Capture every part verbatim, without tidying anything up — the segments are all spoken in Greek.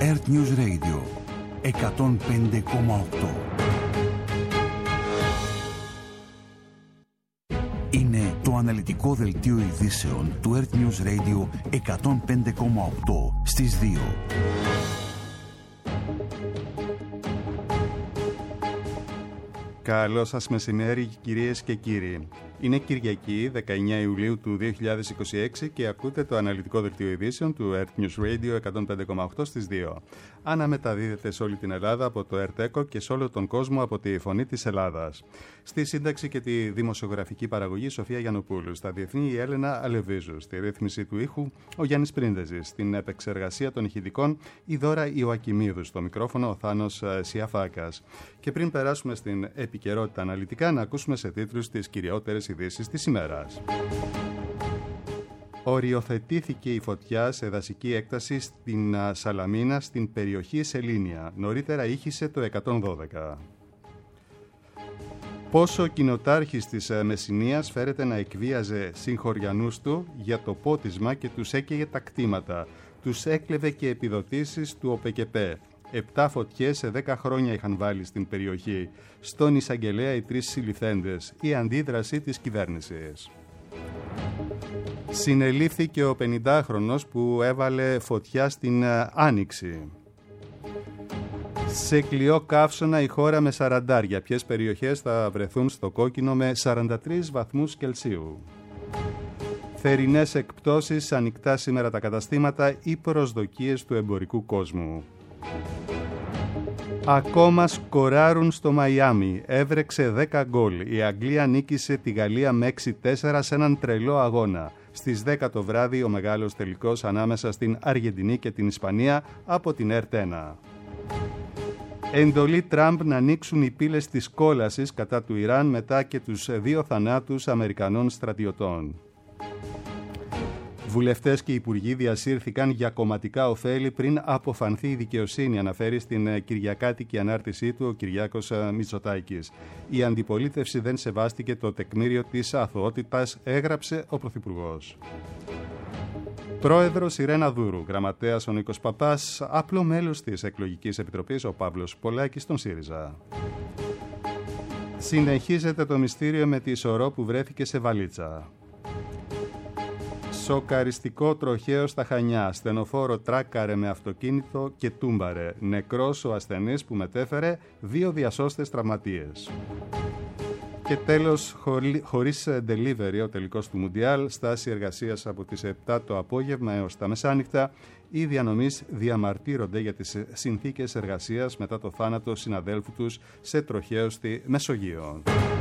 Earth News Radio εκατόν πέντε κόμμα οκτώ. Είναι το αναλυτικό δελτίο ειδήσεων του Earth News Radio εκατόν πέντε κόμμα οκτώ στις δύο. Καλό σας μεσημέρι, κυρίες και κύριοι. Είναι Κυριακή, δεκαεννέα Ιουλίου του δύο χιλιάδες είκοσι έξι και ακούτε το αναλυτικό δελτίο ειδήσεων του Earth News Radio εκατόν πέντε κόμμα οκτώ στις δύο. Αναμεταδίδεται σε όλη την Ελλάδα από το Earth και σε όλο τον κόσμο από τη Φωνή της Ελλάδας. Στη σύνταξη και τη δημοσιογραφική παραγωγή Σοφία Γιαννοπούλου. Στα διεθνή η Έλενα Αλεβίζου. Στη ρύθμιση του ήχου ο Γιάννης Πρίντεζης. Στην επεξεργασία των ηχητικών η Δώρα Ιωακιμίδου. Στο μικρόφωνο ο Θάνος Σιαφάκας. Και πριν περάσουμε στην επικαιρότητα αναλυτικά, να ακούσουμε σε τίτλους τις κυριότερες ειδήσεις της ημέρας. Οριοθετήθηκε η φωτιά σε δασική έκταση στην Σαλαμίνα, στην περιοχή Σελήνια. Νωρίτερα ήχησε το εκατόν δώδεκα. Πόσο ο κοινοτάρχης της Μεσσηνίας φέρεται να εκβίαζε συγχωριανούς του για το πότισμα και τους έκαιγε τα κτήματα. Τους έκλεβε και επιδοτήσεις του ΟΠΕΚΕΠΕ. Επτά φωτιές σε δέκα χρόνια είχαν βάλει στην περιοχή. Στον εισαγγελέα οι τρεις συλληφθέντες. Η αντίδραση της κυβέρνησης. Συνελήφθηκε ο πενηντάχρονος που έβαλε φωτιά στην Άνοιξη. Σε κλειό καύσωνα η χώρα με σαραντάρια. Ποιες περιοχές θα βρεθούν στο κόκκινο με σαράντα τρεις βαθμούς Κελσίου. Θερινές εκπτώσεις, ανοιχτά σήμερα τα καταστήματα, οι προσδοκίες του εμπορικού κόσμου. Ακόμα σκοράρουν στο Μαϊάμι. Έβρεξε δέκα γκολ. Η Αγγλία νίκησε τη Γαλλία με έξι τέσσερα σε έναν τρελό αγώνα. Στις δέκα το βράδυ ο μεγάλος τελικός ανάμεσα στην Αργεντινή και την Ισπανία από την Ερτ ένα. Εντολή Τραμπ να ανοίξουν οι πύλες της κόλασης κατά του Ιράν μετά και τους δύο θανάτους Αμερικανών στρατιωτών. Βουλευτές και υπουργοί διασύρθηκαν για κομματικά ωφέλη πριν αποφανθεί η δικαιοσύνη, αναφέρει στην κυριακάτικη ανάρτησή του ο Κυριάκος Μητσοτάκης. Η αντιπολίτευση δεν σεβάστηκε το τεκμήριο της αθωότητας, έγραψε ο Πρωθυπουργός. Πρόεδρος η Ρένα Δούρου, γραμματέας ο Νίκος Παπάς, απλό μέλος της Εκλογικής Επιτροπής ο Παύλος Πολάκης στον ΣΥΡΙΖΑ. Συνεχίζεται το μυστήριο με τη σωρό που βρέθηκε σε βαλίτσα. Σοκαριστικό τροχαίο στα Χανιά. Στενοφόρο τράκαρε με αυτοκίνητο και τούμπαρε. Νεκρός ο ασθενής που μετέφερε, δύο διασώστες τραυματίες. Και τέλος, χωρί, χωρίς delivery ο τελικός του Μουντιάλ, στάση εργασίας από τις επτά το απόγευμα έως τα μεσάνυχτα. Οι διανομείς διαμαρτύρονται για τις συνθήκες εργασίας μετά το θάνατο συναδέλφου τους σε τροχαίο στη Μεσογείο.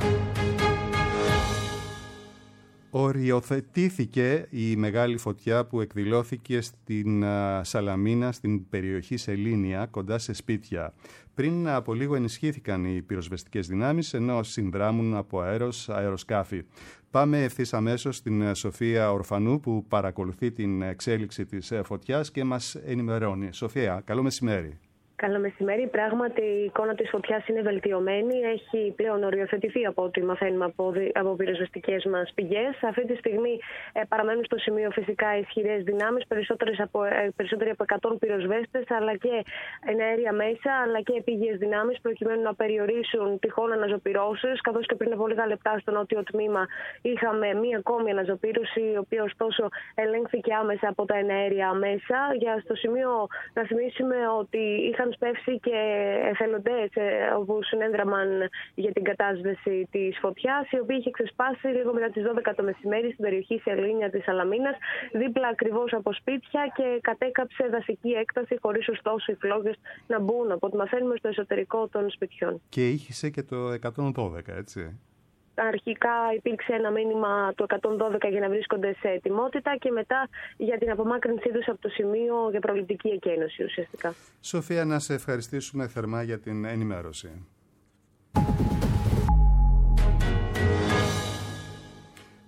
Οριοθετήθηκε η μεγάλη φωτιά που εκδηλώθηκε στην Σαλαμίνα, στην περιοχή Σελήνια, κοντά σε σπίτια. Πριν από λίγο ενισχύθηκαν οι πυροσβεστικές δυνάμεις, ενώ συνδράμουν από αέρος αεροσκάφη. Πάμε ευθύς αμέσως στην Σοφία Ορφανού, που παρακολουθεί την εξέλιξη της φωτιάς και μας ενημερώνει. Σοφία, καλό μεσημέρι. Καλό μεσημέρι. Πράγματι, η εικόνα της φωτιάς είναι βελτιωμένη. Έχει πλέον οριοθετηθεί από ό,τι μαθαίνουμε από, από πυροσβεστικές μας πηγές. Αυτή τη στιγμή ε, παραμένουν στο σημείο φυσικά ισχυρές δυνάμεις, περισσότερες από, ε, περισσότεροι από εκατό πυροσβέστες, αλλά και εναέρια μέσα, αλλά και επίγειες δυνάμεις, προκειμένου να περιορίσουν τυχόν αναζωπυρώσεις. Καθώς και πριν από λίγα λεπτά στο νότιο τμήμα είχαμε μία ακόμη αναζωπήρωση, η οποία ωστόσο ελέγχθηκε άμεσα από τα εναέρια μέσα. Για στο σημείο να θυμίσουμε ότι είχαν σπεύσει και εθελοντές όπου συνέδραμαν για την κατάσβεση της φωτιάς, η οποία είχε ξεσπάσει λίγο μετά τις δώδεκα το μεσημέρι στην περιοχή Σελήνια της Σαλαμίνας, δίπλα ακριβώς από σπίτια, και κατέκαψε δασική έκταση, χωρίς ωστόσο οι φλόγες να μπουν, από ό,τι μαθαίνουμε, στο εσωτερικό των σπιτιών. Και ήχησε και το εκατόν δώδεκα, έτσι. Αρχικά υπήρξε ένα μήνυμα του εκατόν δώδεκα για να βρίσκονται σε ετοιμότητα και μετά για την απομάκρυνσή τους από το σημείο για προληπτική εκένωση ουσιαστικά. Σοφία, να σε ευχαριστήσουμε θερμά για την ενημέρωση.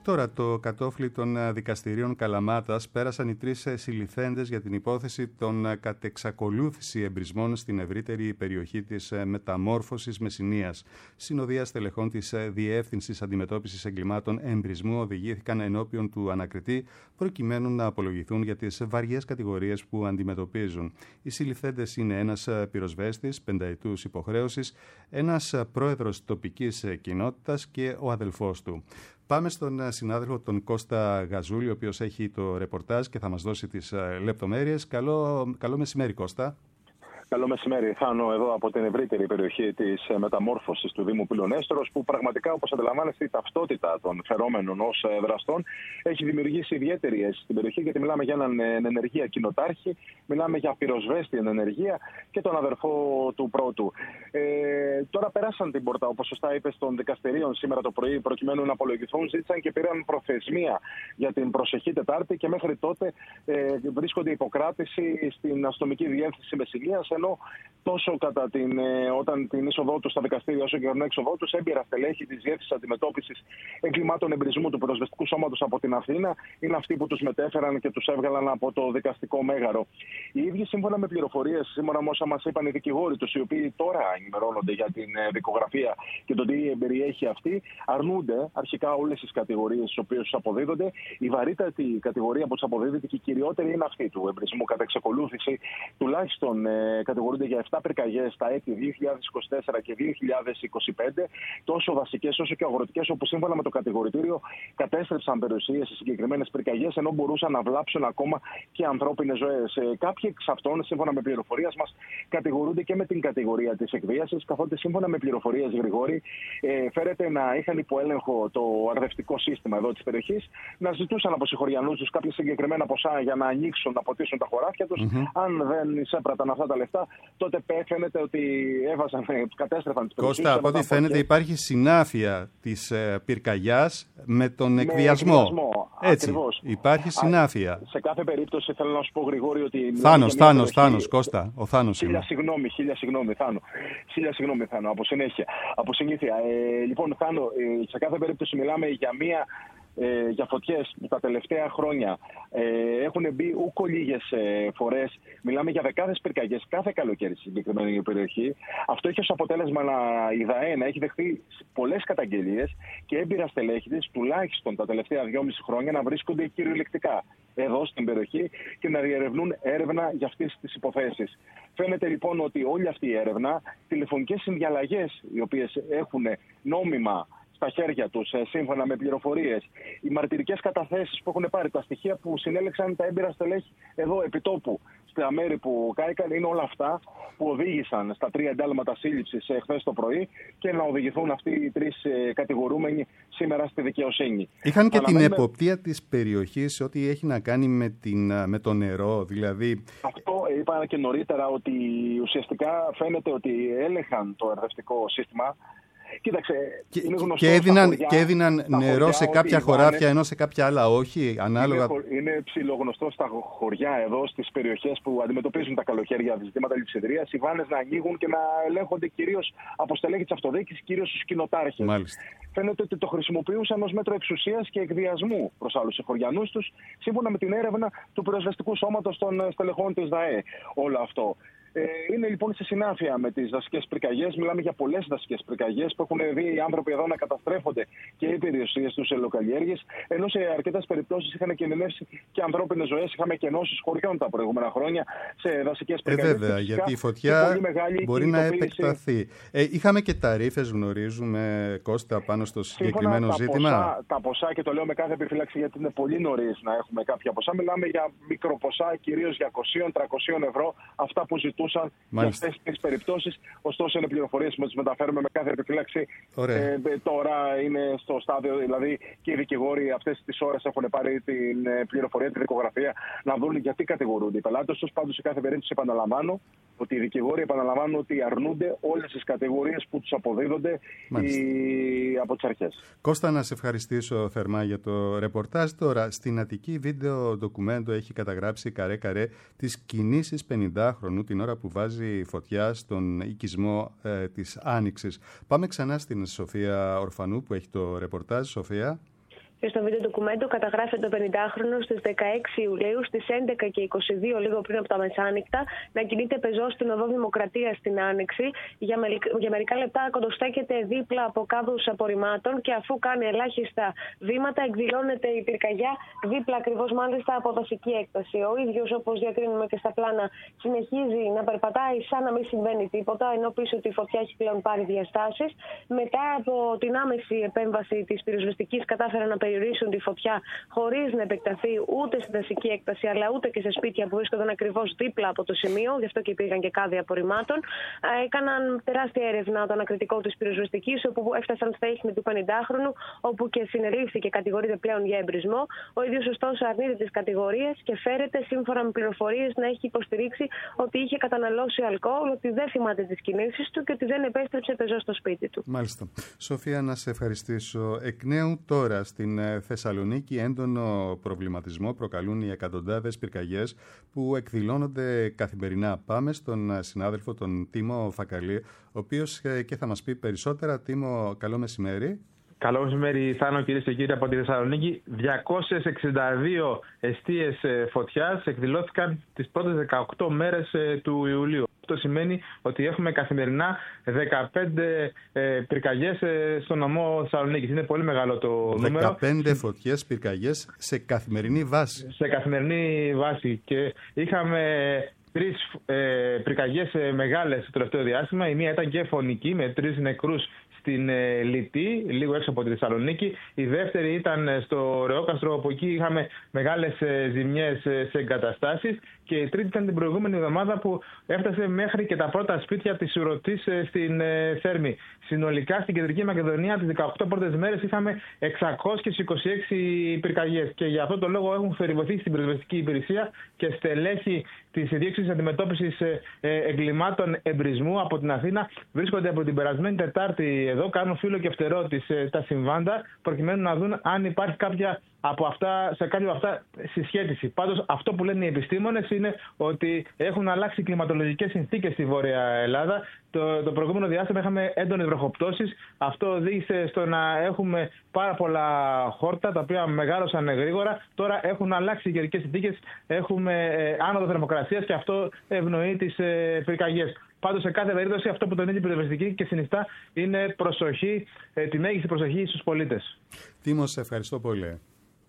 Τώρα, το κατόφλι των δικαστηρίων Καλαμάτας πέρασαν οι τρεις συλληφθέντες για την υπόθεση των κατεξακολούθηση εμπρισμών στην ευρύτερη περιοχή της Μεταμόρφωσης Μεσσηνίας. Συνοδεία στελεχών της Διεύθυνσης Αντιμετώπισης Εγκλημάτων Εμπρισμού οδηγήθηκαν ενώπιον του ανακριτή, προκειμένου να απολογηθούν για τις βαριές κατηγορίες που αντιμετωπίζουν. Οι συλληφθέντες είναι ένας πυροσβέστης πενταετούς υποχρέωσης, ένας πρόεδρος τοπικής κοινότητας και ο αδελφός του. Πάμε στον συνάδελφο τον Κώστα Γαζούλη, ο οποίος έχει το ρεπορτάζ και θα μας δώσει τις λεπτομέρειες. Καλό, καλό μεσημέρι, Κώστα. Καλό μεσημέρι, Θάνο, εδώ από την ευρύτερη περιοχή της Μεταμόρφωσης του Δήμου Πυλονέστρος, που πραγματικά, όπως αντιλαμβάνεστε, η ταυτότητα των φερόμενων ως δραστών έχει δημιουργήσει ιδιαίτερη αίσθηση στην περιοχή, γιατί μιλάμε για έναν εν ενεργεία κοινοτάρχη, μιλάμε για πυροσβέστη εν ενεργεία και τον αδερφό του πρώτου. Ε, τώρα περάσαν την πόρτα, όπως σωστά είπε, των δικαστηρίων σήμερα το πρωί, προκειμένου να απολογηθούν, ζήτησαν και πήραν προθεσμία για την προσεχή Τετάρτη και μέχρι τότε ε, βρίσκονται υποκράτηση στην αστυνομική διεύθυνση Μεσσηνίας. Ενώ τόσο κατά την, όταν την είσοδό του στα δικαστήρια, όσο και την έξοδό του, έμπειρα στελέχη τη Διεύθυνσης Αντιμετώπισης Εγκλημάτων Εμπρισμού του Πυροσβεστικού Σώματος από την Αθήνα είναι αυτοί που τους μετέφεραν και τους έβγαλαν από το δικαστικό μέγαρο. Οι ίδιοι, σύμφωνα με πληροφορίες, σύμφωνα με όσα μας είπαν οι δικηγόροι τους, οι οποίοι τώρα ενημερώνονται για την δικογραφία και το τι περιέχει αυτή, αρνούνται αρχικά όλες τις κατηγορίες τις οποίες τους αποδίδονται. Η βαρύτατη κατηγορία που τους αποδίδεται και η κυριότερη είναι αυτή του εμπρισμού κατά εξακολούθηση, τουλάχιστον κατηγορούνται για επτά πυρκαγιές τα έτη δύο χιλιάδες είκοσι τέσσερα και δύο χιλιάδες είκοσι πέντε, τόσο δασικές όσο και αγροτικές, όπου σύμφωνα με το κατηγορητήριο κατέστρεψαν περιουσίες σε συγκεκριμένες πυρκαγιές, ενώ μπορούσαν να βλάψουν ακόμα και ανθρώπινες ζωές. Ε, κάποιοι εξ αυτών, σύμφωνα με πληροφορίες μας, κατηγορούνται και με την κατηγορία της εκβίασης, καθότι σύμφωνα με πληροφορίες, Γρηγόρη, ε, φέρεται να είχαν υποέλεγχο το αρδευτικό σύστημα εδώ της περιοχής, να ζητούσαν από συγχωριανούς τους κάποια συγκεκριμένα ποσά για να ανοίξουν, να ποτίσουν τα χωράφια τους. Mm-hmm. Αν δεν εισέπραταν αυτά τα λεφτά, τότε φαίνεται ότι έβαζαν, κατέστρεφαν τις περιοχές. Κώστα, από ό,τι φαίνεται και... υπάρχει συνάφεια της ε, πυρκαγιάς με τον εκβιασμό. Με εκβιασμό. Έτσι, ακριβώς. Υπάρχει συνάφεια. Α, σε κάθε περίπτωση θέλω να σου πω, Γρηγόρη, ότι... Θάνος, Θάνος, Θάνος, Κώστα, ο Θάνος χίλια είναι. Συγγνώμη, χίλια συγγνώμη, Θάνο. Χίλια συγγνώμη, Θάνο, από συνέχεια. Από συνήθεια. Ε, λοιπόν, Θάνο, ε, σε κάθε περίπτωση μιλάμε για μία... Ε, για φωτιές που τα τελευταία χρόνια ε, έχουν μπει ούκο λίγες ε, φορές. Μιλάμε για δεκάδες πυρκαγιές κάθε καλοκαίρι στη συγκεκριμένη περιοχή. Αυτό έχει ως αποτέλεσμα να, η ΔΑΕ να έχει δεχτεί πολλές καταγγελίες και έμπειρα στελέχη της, τουλάχιστον τα τελευταία δυόμιση χρόνια, να βρίσκονται κυριολεκτικά εδώ στην περιοχή και να διερευνούν έρευνα για αυτές τις υποθέσεις. Φαίνεται λοιπόν ότι όλη αυτή η έρευνα, τηλεφωνικές συνδιαλλαγές οι οποίες έχουν νόμιμα στα χέρια τους, σύμφωνα με πληροφορίες, οι μαρτυρικές καταθέσεις που έχουν πάρει, τα στοιχεία που συνέλεξαν τα έμπειρα στελέχη εδώ επιτόπου, στα μέρη που κάηκαν, είναι όλα αυτά που οδήγησαν στα τρία εντάλματα σύλληψης χθες το πρωί και να οδηγηθούν αυτοί οι τρεις κατηγορούμενοι σήμερα στη δικαιοσύνη. Είχαν και την εποπτεία της περιοχής, ό,τι έχει να κάνει με, την, με το νερό, δηλαδή. Αυτό είπα και νωρίτερα, ότι ουσιαστικά φαίνεται ότι έλεγχαν το ερδευτικό σύστημα. Κοίταξε, και, και, έδιναν, χωριά, και έδιναν νερό χωριά, σε κάποια χωράφια, είναι, ενώ σε κάποια άλλα όχι, ανάλογα. Είναι, είναι ψιλογνωστό στα χωριά εδώ, στις περιοχές που αντιμετωπίζουν τα καλοκαίρια ζητήματα λειψιδρίας, οι βάνες να ανοίγουν και να ελέγχονται κυρίως από στελέχη της αυτοδιοίκησης, κυρίως στους κοινοτάρχες. Μάλιστα. Φαίνεται ότι το χρησιμοποιούσαν ως μέτρο εξουσίας και εκβιασμού προς άλλους εχωριανούς τους, σύμφωνα με την έρευνα του πυροσβεστικού σώματος των στελεχών της ΔΑΕ. Όλο αυτό. Είναι λοιπόν σε συνάφεια με τις δασικές πυρκαγιές. Μιλάμε για πολλές δασικές πυρκαγιές που έχουν δει οι άνθρωποι εδώ να καταστρέφονται και οι περιουσίες τους σε λοκαλλιέργειες, ενώ σε αρκετές περιπτώσεις είχαν κινδυνεύσει και ανθρώπινες ζωές. Είχαμε και ενώσεις χωριών τα προηγούμενα χρόνια σε δασικές πυρκαγιές. Ε, βέβαια, γιατί η φωτιά μπορεί να επεκταθεί. Ε, είχαμε και ταρίφες, γνωρίζουμε, Κώστα, πάνω στο συγκεκριμένο Σύμφωνα ζήτημα. Τα ποσά, τα ποσά, και το λέω με κάθε επιφύλαξη γιατί είναι πολύ νωρίς να έχουμε κάποια ποσά. Μιλάμε για μικροποσά, κυρίως για διακόσια με τριακόσια ευρώ, αυτά που ζητούν για αυτές τις περιπτώσεις. Ωστόσο, είναι πληροφορίες που τις μεταφέρουμε με κάθε επιφύλαξη. Ε, τώρα είναι στο στάδιο, δηλαδή και οι δικηγόροι αυτές τις ώρες έχουν πάρει την πληροφορία, την δικογραφία, να δουν γιατί κατηγορούνται οι πελάτες τους. Πάντως, σε κάθε περίπτωση, επαναλαμβάνω ότι οι δικηγόροι επαναλαμβάνουν ότι αρνούνται όλες τις κατηγορίες που τους αποδίδονται οι... από τις αρχές. Κώστα, να σε ευχαριστήσω θερμά για το ρεπορτάζ. Τώρα, στην Αττική, βίντεο ντοκουμέντο έχει καταγράψει καρέ-καρέ τις κινήσεις πενηντάχρονου την ώρα που βάζει φωτιά στον οικισμό ε, της Άνοιξης. Πάμε ξανά στην Σοφία Ορφανού που έχει το ρεπορτάζ. Σοφία. Και στο βίντεο ντοκουμέντο καταγράφεται ο πενηντάχρονος στις δεκαέξι Ιουλίου στις έντεκα και είκοσι δύο, λίγο πριν από τα μεσάνυχτα, να κινείται πεζός στην οδό Δημοκρατίας στην Άνοιξη. Για, μερικ... για μερικά λεπτά κοντοστέκεται δίπλα από κάδους απορριμμάτων και αφού κάνει ελάχιστα βήματα, εκδηλώνεται η πυρκαγιά δίπλα ακριβώς μάλιστα από δασική έκταση. Ο ίδιος, όπως διακρίνουμε και στα πλάνα, συνεχίζει να περπατάει σαν να μην συμβαίνει τίποτα, ενώ πίσω τη φωτιά έχει πλέον πάρει διαστάσεις. Μετά από την άμεση επέμβαση της πυροσβεστικής, κατάφεραν να περιορίσουν τη φωτιά χωρίς να επεκταθεί ούτε στη δασική έκταση αλλά ούτε και σε σπίτια που βρίσκονταν ακριβώς δίπλα από το σημείο, γι' αυτό και υπήρχαν και κάδοι απορριμμάτων. Έκαναν τεράστια έρευνα το ανακριτικό της πυροσβεστικής, όπου έφτασαν στα ίχνη του πενηντάχρονου, όπου και συνελήφθη και κατηγορείται πλέον για εμπρισμό. Ο ίδιος ωστόσο αρνείται τις κατηγορίες και φέρεται, σύμφωνα με πληροφορίες, να έχει υποστηρίξει ότι είχε καταναλώσει αλκοόλ, ότι δεν θυμάται τις κινήσεις του και ότι δεν επέστρεψε πεζός στο σπίτι του. Μάλιστα. Σοφία, να σε ευχαριστήσω. Εκ νέου τώρα στην Θεσσαλονίκη έντονο προβληματισμό προκαλούν οι εκατοντάδες πυρκαγιές που εκδηλώνονται καθημερινά. Πάμε στον συνάδελφο τον Τίμο Φακαλή, ο οποίος και θα μας πει περισσότερα. Τίμο, καλό μεσημέρι. Καλό μεσημέρι, Θάνο, κυρίες και κύριοι, από τη Θεσσαλονίκη. διακόσιες εξήντα δύο εστίες φωτιάς εκδηλώθηκαν τις πρώτες δεκαοκτώ μέρες του Ιουλίου. Αυτό σημαίνει ότι έχουμε καθημερινά δεκαπέντε ε, πυρκαγιές ε, στο νομό Θεσσαλονίκης. Είναι πολύ μεγάλο το νούμερο. δεκαπέντε φωτιές, πυρκαγιές σε καθημερινή βάση. Σε καθημερινή βάση. Και είχαμε τρεις ε, πυρκαγιές ε, μεγάλες το τελευταίο διάστημα. Η μία ήταν και φωνική με τρεις νεκρούς στην ε, Λιτή, λίγο έξω από τη Θεσσαλονίκη. Η δεύτερη ήταν στο Ρεόκαστρο, όπου εκεί είχαμε μεγάλες ε, ζημιές ε, σε εγκαταστάσεις. Και η τρίτη ήταν την προηγούμενη εβδομάδα που έφτασε μέχρι και τα πρώτα σπίτια της Ουρωτής ε, στην ε, Θέρμη. Συνολικά στην Κεντρική Μακεδονία τις δεκαοκτώ πρώτες μέρες είχαμε εξακόσιες είκοσι έξι πυρκαγιές. Και για αυτό το λόγο έχουν θορυβωθεί στην πυροσβεστική υπηρεσία και στελέχη της Διεύθυνσης Αντιμετώπισης Εγκλημάτων Εμπρισμού από την Αθήνα βρίσκονται από την περασμένη Τετάρτη εδώ, κάνουν φύλλο και φτερό της τα συμβάντα, προκειμένου να δουν αν υπάρχει κάποια από αυτά, σε κάποια από αυτά συσχέτιση. Πάντως, αυτό που λένε οι επιστήμονες είναι ότι έχουν αλλάξει κλιματολογικές συνθήκες στη Βόρεια Ελλάδα. Το, το προηγούμενο διάστημα είχαμε έντονες βροχοπτώσεις. Αυτό οδήγησε στο να έχουμε πάρα πολλά χόρτα, τα οποία μεγάλωσαν γρήγορα. Τώρα έχουν αλλάξει οι καιρικές συνθήκες, έχουμε ε, άνοδο θερμοκρασίας και αυτό ευνοεί τις ε, πυρκαγιές. Πάντως, σε κάθε περίπτωση, αυτό που τονίζει η πυροσβεστική και συνιστά είναι προσοχή, ε, τη μέγιστη προσοχή στους πολίτες. Τίμο, σε ευχαριστώ πολύ.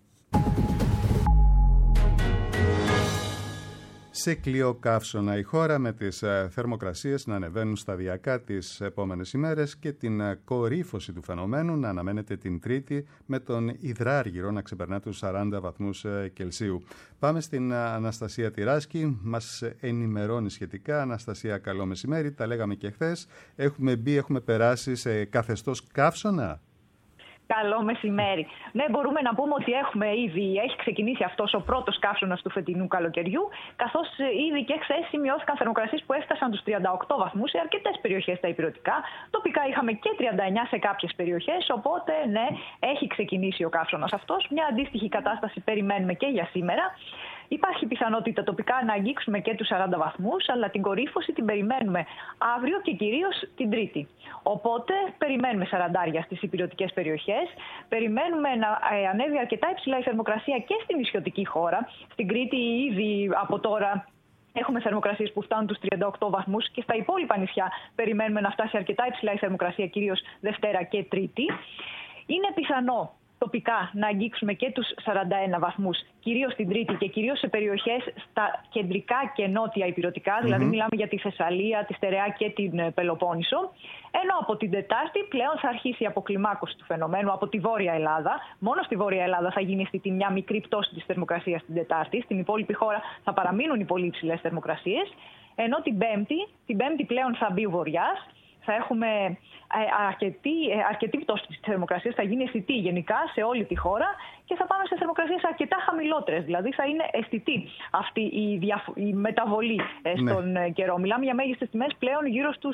Σε κλειό καύσωνα η χώρα, με τις θερμοκρασίες να ανεβαίνουν σταδιακά τις επόμενες ημέρες και την κορύφωση του φαινομένου να αναμένεται την Τρίτη, με τον υδράργυρο να ξεπερνά τους σαράντα βαθμούς Κελσίου. Πάμε στην Αναστασία Τυράσκη, μας ενημερώνει σχετικά. Αναστασία, καλό μεσημέρι, τα λέγαμε και χθες. Έχουμε μπει, έχουμε περάσει σε καθεστώς καύσωνα. Καλό μεσημέρι. Ναι, μπορούμε να πούμε ότι έχουμε ήδη, έχει ξεκινήσει αυτός ο πρώτος καύσωνας του φετινού καλοκαιριού, καθώς ήδη και χθες σημειώθηκαν θερμοκρασίες που έφτασαν τους τριάντα οκτώ βαθμούς σε αρκετές περιοχές στα ηπειρωτικά. Τοπικά είχαμε και τριάντα εννιά σε κάποιες περιοχές, οπότε ναι, έχει ξεκινήσει ο καύσωνας αυτός. Μια αντίστοιχη κατάσταση περιμένουμε και για σήμερα. Υπάρχει πιθανότητα τοπικά να αγγίξουμε και τους σαράντα βαθμούς, αλλά την κορύφωση την περιμένουμε αύριο και κυρίως την Τρίτη. Οπότε περιμένουμε σαραντάρια στις ηπειρωτικές περιοχές. Περιμένουμε να ανέβει αρκετά υψηλά η θερμοκρασία και στην νησιωτική χώρα. Στην Κρήτη ήδη από τώρα έχουμε θερμοκρασίες που φτάνουν τους τριάντα οκτώ βαθμούς και στα υπόλοιπα νησιά περιμένουμε να φτάσει αρκετά υψηλά η θερμοκρασία, κυρίως Δευτέρα και Τρίτη. Είναι πιθανό τοπικά να αγγίξουμε και τους σαράντα ένα βαθμούς, κυρίως στην Τρίτη και κυρίως σε περιοχές στα κεντρικά και νότια ηπειρωτικά, mm-hmm. δηλαδή μιλάμε για τη Θεσσαλία, τη Στερεά και την Πελοπόννησο. Ενώ από την Τετάρτη πλέον θα αρχίσει η αποκλιμάκωση του φαινομένου από τη Βόρεια Ελλάδα. Μόνο στη Βόρεια Ελλάδα θα γίνει αισθητή μια μικρή πτώση της θερμοκρασίας την Τετάρτη. Στην υπόλοιπη χώρα θα παραμείνουν οι πολύ υψηλές θερμοκρασίες. Ενώ την Πέμπτη, την Πέμπτη πλέον θα μπει ο Βορειάς. Θα έχουμε αρκετή, αρκετή πτώση της θερμοκρασίας, θα γίνει αισθητή γενικά σε όλη τη χώρα και θα πάμε σε θερμοκρασίες αρκετά χαμηλότερες. Δηλαδή θα είναι αισθητή αυτή η, διαφο- η μεταβολή στον ναι. καιρό. Μιλάμε για μέγιστες τιμές πλέον γύρω στους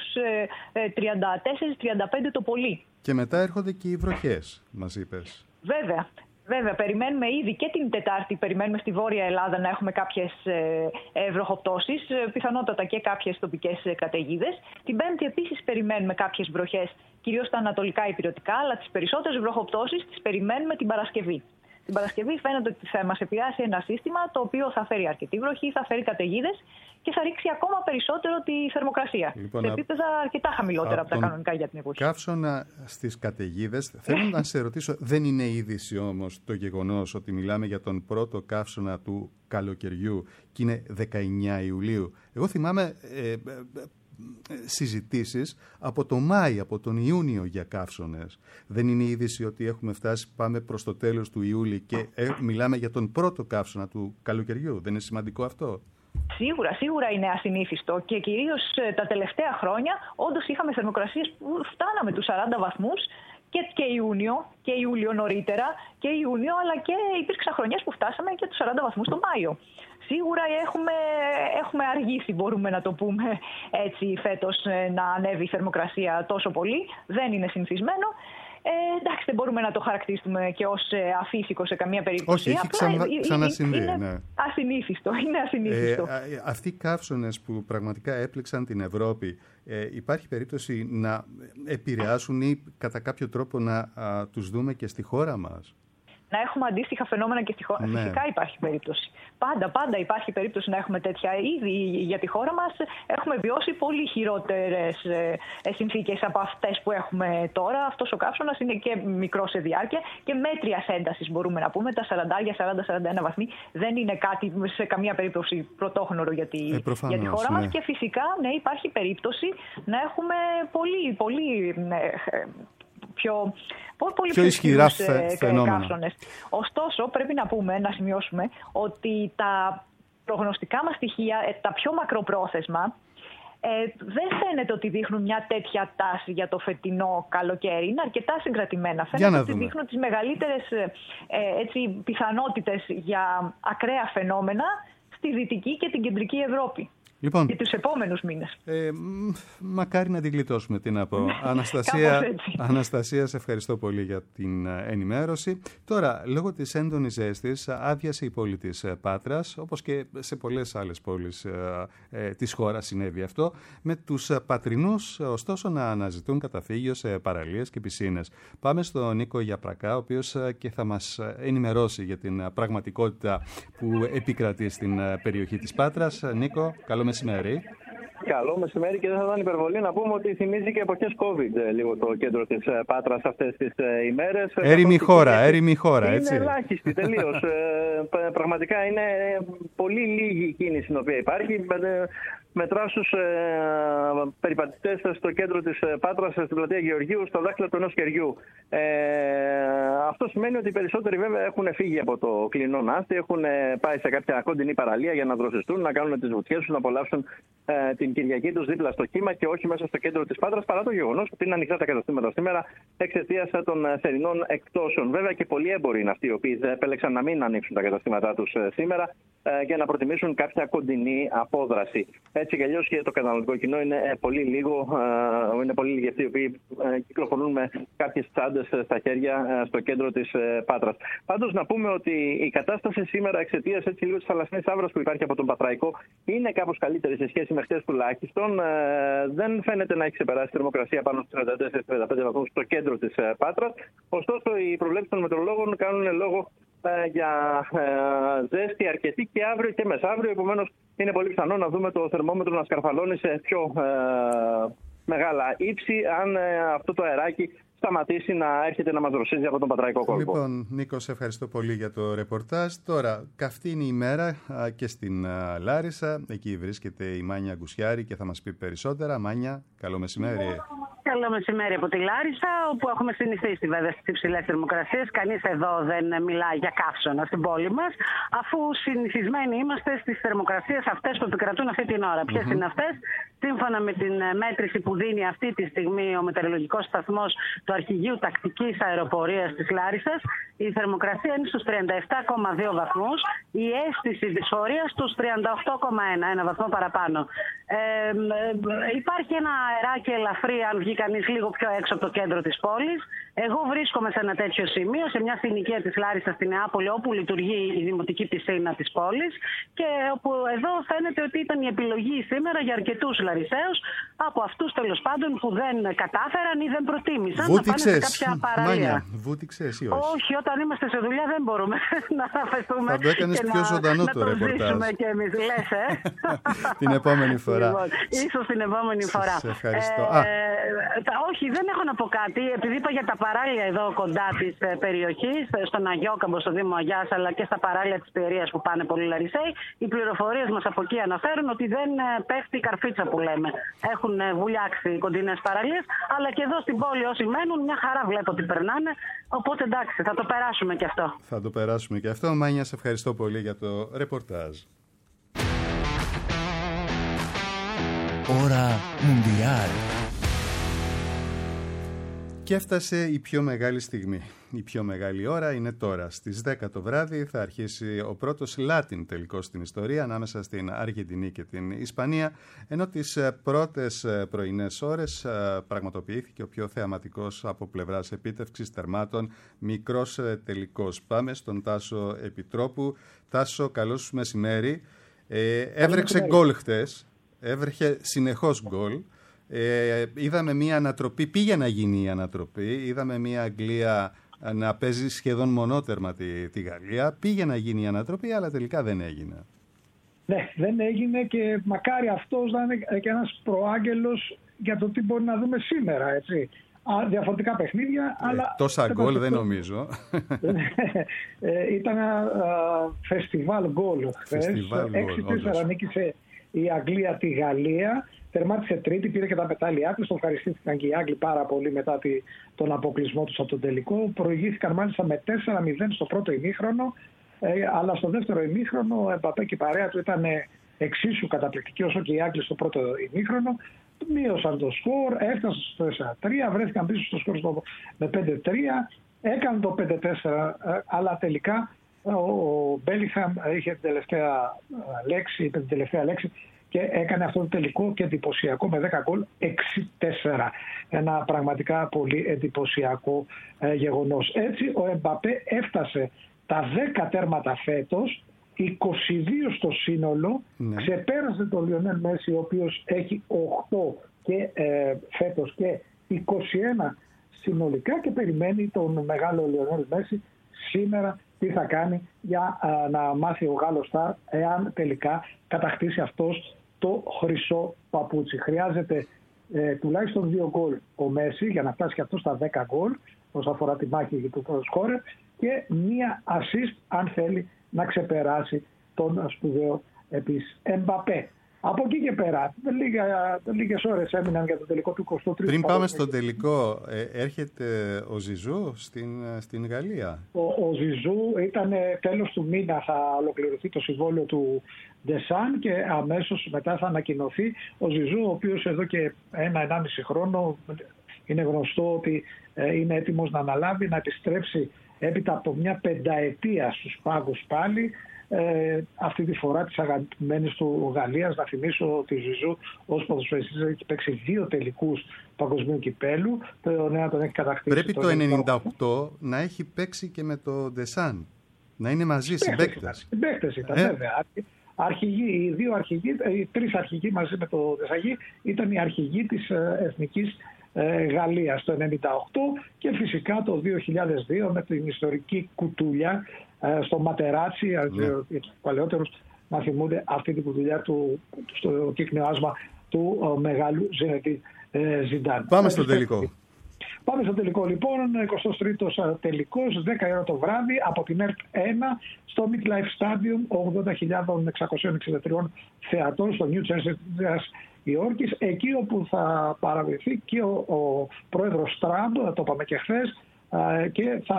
τριάντα τέσσερα τριάντα πέντε το πολύ. Και μετά έρχονται και οι βροχές, μας είπες. Βέβαια. Βέβαια, περιμένουμε ήδη και την Τετάρτη, περιμένουμε στη Βόρεια Ελλάδα να έχουμε κάποιες ε, βροχοπτώσεις, πιθανότατα και κάποιες τοπικές καταιγίδες. Την Πέμπτη επίσης περιμένουμε κάποιες βροχές, κυρίως στα ανατολικά ηπειρωτικά, αλλά τις περισσότερες βροχοπτώσεις τις περιμένουμε την Παρασκευή. Την Παρασκευή φαίνεται ότι θα μας επηρεάσει ένα σύστημα το οποίο θα φέρει αρκετή βροχή, θα φέρει καταιγίδες και θα ρίξει ακόμα περισσότερο τη θερμοκρασία. Λοιπόν, σε επίπεδα αρκετά χαμηλότερα από τα κανονικά για την εποχή. Καύσωνα στις καταιγίδες, θέλω να σε ρωτήσω, δεν είναι είδηση όμως το γεγονός ότι μιλάμε για τον πρώτο καύσωνα του καλοκαιριού και είναι δεκαεννέα Ιουλίου. Εγώ θυμάμαι Ε, ε, συζητήσεις από το Μάη, από τον Ιούνιο για καύσωνες. Δεν είναι είδηση ότι έχουμε φτάσει, πάμε προς το τέλος του Ιούλη και ε, μιλάμε για τον πρώτο καύσωνα του καλοκαιριού. Δεν είναι σημαντικό αυτό? Σίγουρα, σίγουρα είναι ασυνήθιστο και κυρίως τα τελευταία χρόνια όντως είχαμε θερμοκρασίες που φτάναμε τους σαράντα βαθμούς και, και Ιούνιο και Ιούλιο νωρίτερα και Ιούνιο, αλλά και υπήρξαν χρονιές που φτάσαμε και τους σαράντα βαθμούς το Μάιο. Σίγουρα έχουμε, έχουμε αργήσει, μπορούμε να το πούμε έτσι, φέτος να ανέβει η θερμοκρασία τόσο πολύ. Δεν είναι συνηθισμένο. Ε, εντάξει, δεν μπορούμε να το χαρακτηρίσουμε και ως αφύσικο σε καμία περίπτωση. Όχι, έχει ξανα, ξανασυμβεί. Είναι ναι. ασυνήθιστο. Είναι ασυνήθιστο. Ε, αυτοί οι καύσωνες που πραγματικά έπληξαν την Ευρώπη, ε, υπάρχει περίπτωση να επηρεάσουν ή κατά κάποιο τρόπο να α, τους δούμε και στη χώρα μας? Να έχουμε αντίστοιχα φαινόμενα και στη χώρα. Ναι. Φυσικά υπάρχει περίπτωση. Πάντα, πάντα υπάρχει περίπτωση να έχουμε τέτοια. Ήδη για τη χώρα μας έχουμε βιώσει πολύ χειρότερες συνθήκες από αυτές που έχουμε τώρα. Αυτός ο καύσωνας είναι και μικρό σε διάρκεια και μέτριας έντασης, μπορούμε να πούμε. Τα σαράντα σαράντα σαράντα ένα βαθμοί δεν είναι κάτι σε καμία περίπτωση πρωτόχρονο για τη, ε, προφανώς, για τη χώρα ναι. μας. Και φυσικά ναι, υπάρχει περίπτωση να έχουμε πολύ, πολύ ναι, πιο, πολύ πιο ισχυρά φαινόμενα. Καύσωνες. Ωστόσο, πρέπει να πούμε, να σημειώσουμε ότι τα προγνωστικά μας στοιχεία, τα πιο μακροπρόθεσμα, ε, δεν φαίνεται ότι δείχνουν μια τέτοια τάση για το φετινό καλοκαίρι. Είναι αρκετά συγκρατημένα. Φαίνεται ότι δείχνουν τις μεγαλύτερες ε, έτσι, πιθανότητες για ακραία φαινόμενα στη Δυτική και την Κεντρική Ευρώπη. Λοιπόν, για τους επόμενους μήνες. Ε, μακάρι να την γλιτώσουμε, τι να πω. Αναστασία, Αναστασία, σε ευχαριστώ πολύ για την ενημέρωση. Τώρα, λόγω της έντονης ζέστης, άδειασε η πόλη της Πάτρας, όπως και σε πολλές άλλες πόλεις ε, ε, της χώρας συνέβη αυτό, με τους πατρινούς, ωστόσο, να αναζητούν καταφύγιο σε παραλίες και πισίνες. Πάμε στον Νίκο Γιαπρακά, ο οποίος και θα μας ενημερώσει για την πραγματικότητα που επικρατεί στην περιοχή της Πάτρας. Νίκο, καλό μεσημέρι. Καλό μεσημέρι και δεν θα ήταν υπερβολή να πούμε ότι θυμίζει και εποχές COVID λίγο το κέντρο της Πάτρας αυτές τις ημέρες. Έρημη χώρα, έρημη χώρα, έτσι. Είναι ελάχιστη τελείως. Πραγματικά είναι πολύ λίγη η κίνηση στην οποία υπάρχει. Μετρά στους ε, περιπατητές στο κέντρο της Πάτρας, στην πλατεία Γεωργίου, στα δάχτυλα του ενός χεριού. Ε, αυτό σημαίνει ότι οι περισσότεροι βέβαια έχουν φύγει από το κλεινό ναύτη, έχουν πάει σε κάποια κοντινή παραλία για να δροσιστούν, να κάνουν τις βουτιές τους, να απολαύσουν ε, την Κυριακή τους δίπλα στο κύμα και όχι μέσα στο κέντρο της Πάτρας, παρά το γεγονός ότι είναι ανοιχτά τα καταστήματα σήμερα εξαιτίας των θερινών εκτόσεων. Βέβαια και πολλοί έμποροι είναι αυτοί οι οποίοι επέλεξαν να μην ανοίξουν τα καταστήματά τους σήμερα ε, και να προτιμήσουν κάποια κοντινή απόδραση. Έτσι κι αλλιώς και το καταναλωτικό κοινό είναι πολύ λίγο, είναι πολύ λίγοι αυτοί οι οποίοι κυκλοφορούν με κάποιες τσάντες στα χέρια στο κέντρο της Πάτρας. Πάντως να πούμε ότι η κατάσταση σήμερα εξαιτίας έτσι λίγο της θαλασσινής άβρας που υπάρχει από τον Πατραϊκό είναι κάπως καλύτερη σε σχέση με χτες τουλάχιστον. Δεν φαίνεται να έχει ξεπεράσει η θερμοκρασία πάνω στους τριάντα τέσσερα τριάντα πέντε βαθμούς στο κέντρο της Πάτρας. Ωστόσο οι προβλέψεις των μετεωρολόγων κάνουν λόγο για ζέστη αρκετή και αύριο και μεσαύριο. Επομένως, είναι πολύ πιθανό να δούμε το θερμόμετρο να σκαρφαλώνει σε πιο ε, μεγάλα ύψη, αν ε, αυτό το αεράκι σταματήσει να έρχεται να μας δροσίζει από τον Πατραϊκό κόλπο. Λοιπόν, Νίκο, σε ευχαριστώ πολύ για το ρεπορτάζ. Τώρα, καυτή είναι η ημέρα α, και στην α, Λάρισα. Εκεί βρίσκεται η Μάνια Γκουσιάρη και θα μας πει περισσότερα. Μάνια, καλό μεσημέρι. Καλό μεσημέρι από τη Λάρισα, όπου έχουμε συνηθίσει βέβαια στις υψηλές θερμοκρασίες. Κανείς εδώ δεν μιλάει για καύσωνα στην πόλη μας, αφού συνηθισμένοι είμαστε στις θερμοκρασίες αυτές που επικρατούν αυτή την ώρα. Mm-hmm. Ποιες είναι αυτές? Σύμφωνα με την μέτρηση που δίνει αυτή τη στιγμή ο μετεωρολογικός σταθμός του Αρχηγείου Τακτικής Αεροπορίας της Λάρισσας, η θερμοκρασία είναι στους τριάντα επτά κόμμα δύο βαθμούς, η αίσθηση δυσφορίας στους τριάντα οκτώ κόμμα ένα, ένα βαθμό παραπάνω. Ε, υπάρχει ένα αεράκι ελαφρύ αν βγει κανείς λίγο πιο έξω από το κέντρο της πόλης. Εγώ βρίσκομαι σε ένα τέτοιο σημείο, σε μια συνοικία της Λάρισα στη Νεάπολη, όπου λειτουργεί η δημοτική πισίνα της πόλης και όπου εδώ φαίνεται ότι ήταν η επιλογή σήμερα για αρκετούς Λαρισαίους, από αυτούς τέλος πάντων που δεν κατάφεραν ή δεν προτίμησαν να πάνε σε κάποια παραλία. Μάνια, βούτυξες ή όχι? Όχι, όταν είμαστε σε δουλειά δεν μπορούμε να αφαιθούμε. Θα το έκανες πιο ζωντανό το ρεπορτάζ. Και εμείς, λες, ε? Την επόμενη φορά. Λοιπόν, ίσως την επόμενη φορά. Σε ευχαριστώ. Ε, όχι, δεν έχω να πω κάτι, επειδή είπα για τα παράλια εδώ κοντά της περιοχής, στον Αγιόκαμπο, στο Δήμο Αγιάς, αλλά και στα παράλια της Πιερίας που πάνε πολλοί Λαρισαίοι, οι πληροφορίες μας από εκεί αναφέρουν ότι δεν πέφτει η καρφίτσα που λέμε. Έχουν βουλιάξει οι κοντινές παραλίες, αλλά και εδώ στην πόλη όσοι μένουν, μια χαρά βλέπω ότι περνάνε. Οπότε εντάξει, θα το περάσουμε και αυτό. Θα το περάσουμε και αυτό. Μάνια, σε ευχαριστώ πολύ για το ρεπορτάζ. Ώρα Μουντιάλ. Και έφτασε η πιο μεγάλη στιγμή. Η πιο μεγάλη ώρα είναι τώρα. Στις δέκα το βράδυ θα αρχίσει ο πρώτος Latin τελικός στην ιστορία ανάμεσα στην Αργεντινή και την Ισπανία, ενώ τις πρώτες πρωινές ώρες πραγματοποιήθηκε ο πιο θεαματικός από πλευράς επίτευξης τερμάτων μικρός τελικός. Πάμε στον Τάσο Επιτρόπου. Τάσο, καλώς σου μεσημέρι. Ε, έβρεξε γκολ χτες. Έβρεχε συνεχώς γκολ. Ε, είδαμε μια ανατροπή, πήγε να γίνει η ανατροπή. Είδαμε μια Αγγλία να παίζει σχεδόν μονότερμα τη, τη Γαλλία. Πήγε να γίνει η ανατροπή, αλλά τελικά δεν έγινε. Ναι, δεν έγινε και μακάρι αυτός να είναι και ένας προάγγελος για το τι μπορεί να δούμε σήμερα, έτσι. Α, διαφορετικά παιχνίδια, ε, αλλά... Τόσα γκολ δεν νομίζω. ε, ήταν ένα φεστιβάλ γκολ. έξι τέσσερα νίκησε η Αγγλία τη Γαλλία. Τερμάτισε τρίτη, πήρε και τα πετάλια της. Τον ευχαριστήθηκαν και οι Άγγλοι πάρα πολύ μετά τη, τον αποκλεισμό τους από τον τελικό. Προηγήθηκαν μάλιστα με τέσσερα μηδέν στο πρώτο ημίχρονο, ε, αλλά στο δεύτερο ημίχρονο ο Εμπαπέ και η παρέα του ήταν εξίσου καταπληκτικοί όσο και οι Άγγλοι στο πρώτο ημίχρονο. Μείωσαν το σκορ, έφτασαν στο τέσσερα τρία, βρέθηκαν πίσω στο σκορ στο, με πέντε τρία, έκαναν το πέντε τέσσερα, ε, αλλά τελικά ο Μπέλιγχαμ είχε την τελευταία λέξη, είπε την τελευταία λέξη και έκανε αυτό το τελικό και εντυπωσιακό με δέκα γκολ, έξι τέσσερα. Ένα πραγματικά πολύ εντυπωσιακό ε, γεγονός. Έτσι ο Εμπαπέ έφτασε τα δέκα τέρματα φέτος, είκοσι δύο στο σύνολο, ναι. Ξεπέρασε τον Λιονέλ Μέση, ο οποίος έχει οκτώ και ε, φέτος και είκοσι ένα συνολικά, και περιμένει τον μεγάλο Λιονέλ Μέση σήμερα τι θα κάνει για α, να μάθει ο Γάλλος Σταρ εάν τελικά κατακτήσει αυτός το χρυσό παπούτσι. Χρειάζεται ε, τουλάχιστον δύο γκολ ο Μέση για να φτάσει και αυτό στα δέκα γκολ όσον αφορά τη μάχη για το σκόρερ, και μία assist αν θέλει να ξεπεράσει τον σπουδαίο επίσης Εμπαπέ. Από εκεί και πέρα, λίγες ώρες έμειναν για το τελικό του εικοστού τρίτου. Πριν πάμε στο τελικό, ε, έρχεται ο Ζιζού στην, στην Γαλλία. Ο, ο Ζιζού ήταν τέλος του μήνα, θα ολοκληρωθεί το συμβόλαιο του Ντεσάν και αμέσως μετά θα ανακοινωθεί ο Ζιζού, ο οποίος εδώ και ένα-ενάμιση χρόνο είναι γνωστό ότι είναι έτοιμος να αναλάβει, να επιστρέψει έπειτα από μια πενταετία στους πάγκους πάλι. Ε, αυτή τη φορά της αγαπημένης του Γαλλίας. Να θυμίσω ότι ο Ζιζού ως ποδοσφαιριστής έχει παίξει δύο τελικούς παγκοσμίου κυπέλου. Το νέο τον έχει κατακτήσει. Πρέπει το ενενήντα οκτώ να έχει παίξει και με το Ντεσάν. Να είναι μαζί συμπαίκτες. Συμπαίκτες ήταν, ε? βέβαια. Αρχηγοί, οι δύο αρχηγοί, οι τρεις αρχηγοί μαζί με το Ντεσαγί ήταν οι αρχηγοί της εθνικής Γαλλίας το ενενήντα οκτώ, και φυσικά το δύο χιλιάδες δύο με την ιστορική κουτούλια στο Ματεράτσι, ναι. Οι παλαιότερους να θυμούνται αυτή την κουτουλιά του, στο κύκνιο άσμα του ο, μεγάλου Ζινεντίν Ζιντάν. Πάμε στο τελικό. Πάμε στο τελικό λοιπόν, εικοστός τρίτος τελικός, δέκα η ώρα το βράδυ, από την ΕΡΤ ένα στο MetLife Stadium, ογδόντα χιλιάδες εξακόσια εξήντα τρία θεατών στο New Jersey της Υόρκης, εκεί όπου θα παραβρεθεί και ο, ο πρόεδρος Τραμπ, το είπαμε και χθες, και θα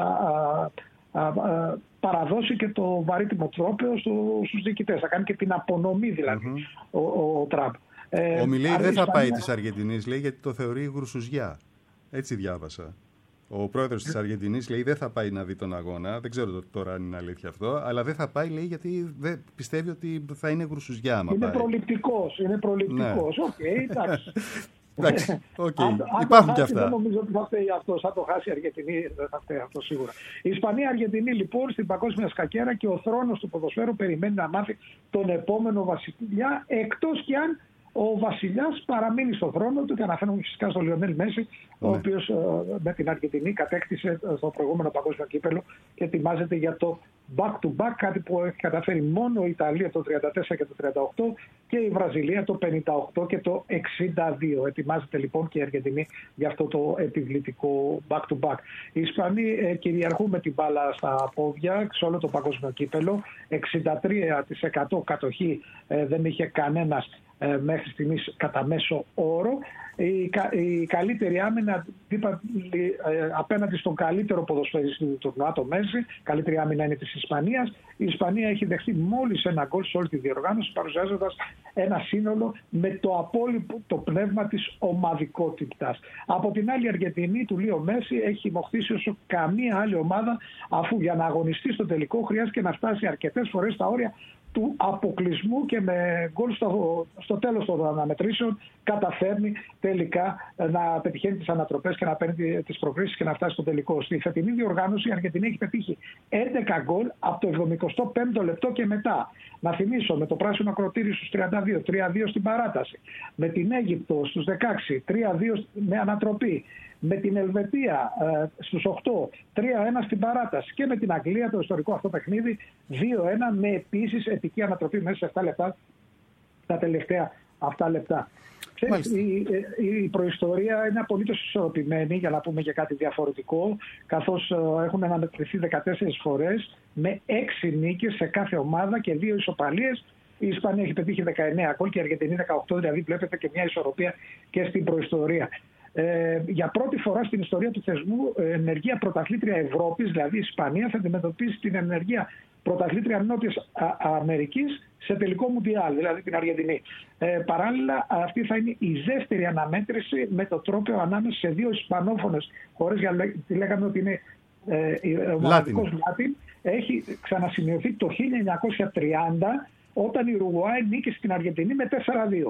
α, α, α, παραδώσει και το βαρύτιμο τρόπαιο στους διοικητές. Θα κάνει και την απονομή δηλαδή mm-hmm. ο, ο, ο Τραμπ. Ο Μιλέη δεν θα πάει της Αργεντινής, λέει, γιατί το θεωρεί γρουσουζιά. Έτσι διάβασα. Ο πρόεδρος της Αργεντινής λέει δεν θα πάει να δει τον αγώνα. Δεν ξέρω τώρα αν είναι αλήθεια αυτό, αλλά δεν θα πάει, λέει, γιατί δεν πιστεύει ότι θα είναι γρουσουζιά. Είναι προληπτικός. Είναι προληπτικός. Οκ, ναι. okay, εντάξει. Εντάξει, okay. αν, υπάρχουν αν και αυτά. Δεν νομίζω ότι θα φταίει αυτό. Αν το χάσει η Αργεντινή, δεν θα φταίει αυτό σίγουρα. Η Ισπανία-Αργεντινή λοιπόν στην παγκόσμια σκακέρα και ο θρόνος του ποδοσφαίρου περιμένει να μάθει τον επόμενο βασιλιά, εκτός κι αν ο βασιλιάς παραμείνει στον θρόνο του, και αναφέρομαι φυσικά στον Λιονέλ Μέση, ναι. ο οποίος με την Αργεντινή κατέκτησε στο προηγούμενο παγκόσμιο κύπελλο και ετοιμάζεται για το back-to-back, κάτι που έχει καταφέρει μόνο η Ιταλία το τριάντα τέσσερα και το τριάντα οκτώ και η Βραζιλία το πενήντα οκτώ και το εξήντα δύο. Ετοιμάζεται λοιπόν και η Αργεντινή για αυτό το επιβλητικό back-to-back. Οι Ισπανοί ε, κυριαρχούν με την μπάλα στα πόδια σε όλο το παγκόσμιο κύπελλο. εξήντα τρία τοις εκατό κατοχή ε, δεν είχε κανένας ε, μέχρι στιγμής κατά μέσο όρο. Η, η καλύτερη άμυνα είπα, ε, απέναντι στον καλύτερο ποδοσφαιριστή του τουρνουά, το Μέση, καλύτερη άμυνα είναι της Ισπανίας. Η Ισπανία έχει δεχτεί μόλις ένα γκολ σε όλη τη διοργάνωση, παρουσιάζοντας ένα σύνολο με το απόλυτο πνεύμα της ομαδικότητας. Από την άλλη, η Αργεντινή του Λίο Μέση έχει μοχθήσει όσο καμία άλλη ομάδα, αφού για να αγωνιστεί στο τελικό χρειάζεται να φτάσει αρκετές φορές στα όρια του αποκλεισμού και με γκολ στο, στο τέλος των αναμετρήσεων καταφέρνει τελικά να πετυχαίνει τις ανατροπές και να παίρνει τις προκρίσεις και να φτάσει στο τελικό. Στη φετινή διοργάνωση η Αργεντινή έχει πετύχει έντεκα γκολ από το εβδομηκοστό πέμπτο λεπτό και μετά. Να θυμίσω, με το πράσινο ακροτήρι στους τριάντα δύο, τρία δύο στην παράταση. Με την Αίγυπτο στους δεκαέξι, τρία δύο με ανατροπή. Με την Ελβετία ε, στους οκτώ, τρία ένα στην παράταση. Και με την Αγγλία το ιστορικό αυτό παιχνίδι δύο ένα με επίσης επική ανατροπή μέσα σε επτά λεπτά, τα τελευταία αυτά λεπτά. Ξέρεις, η, η προϊστορία είναι απολύτως ισορροπημένη, για να πούμε και κάτι διαφορετικό, καθώς ε, έχουν αναμετρηθεί δεκατέσσερις φορές με έξι νίκες σε κάθε ομάδα και δύο ισοπαλίες. Η Ισπανία έχει πετύχει δεκαεννέα γκολ και η Αργεντινή δεκαοκτώ, δηλαδή βλέπετε και μια ισορροπία και στην προϊστορία. Ε, για πρώτη φορά στην ιστορία του θεσμού, ενεργεία πρωταθλήτρια Ευρώπης, δηλαδή η Ισπανία, θα αντιμετωπίσει την ενεργεία πρωταθλήτρια Νότιας Αμερικής σε τελικό μουντιάλ, δηλαδή την Αργεντινή. Ε, παράλληλα, αυτή θα είναι η δεύτερη αναμέτρηση με το τρόπαιο ανάμεσα σε δύο ισπανόφωνες χώρες, γιατί λέγαμε ότι είναι ε, ο μοναδικός Λάτιν. Έχει ξανασημειωθεί το χίλια εννιακόσια τριάντα, όταν η Ουρουγουάη νίκησε στην Αργεντινή με τέσσερα δύο.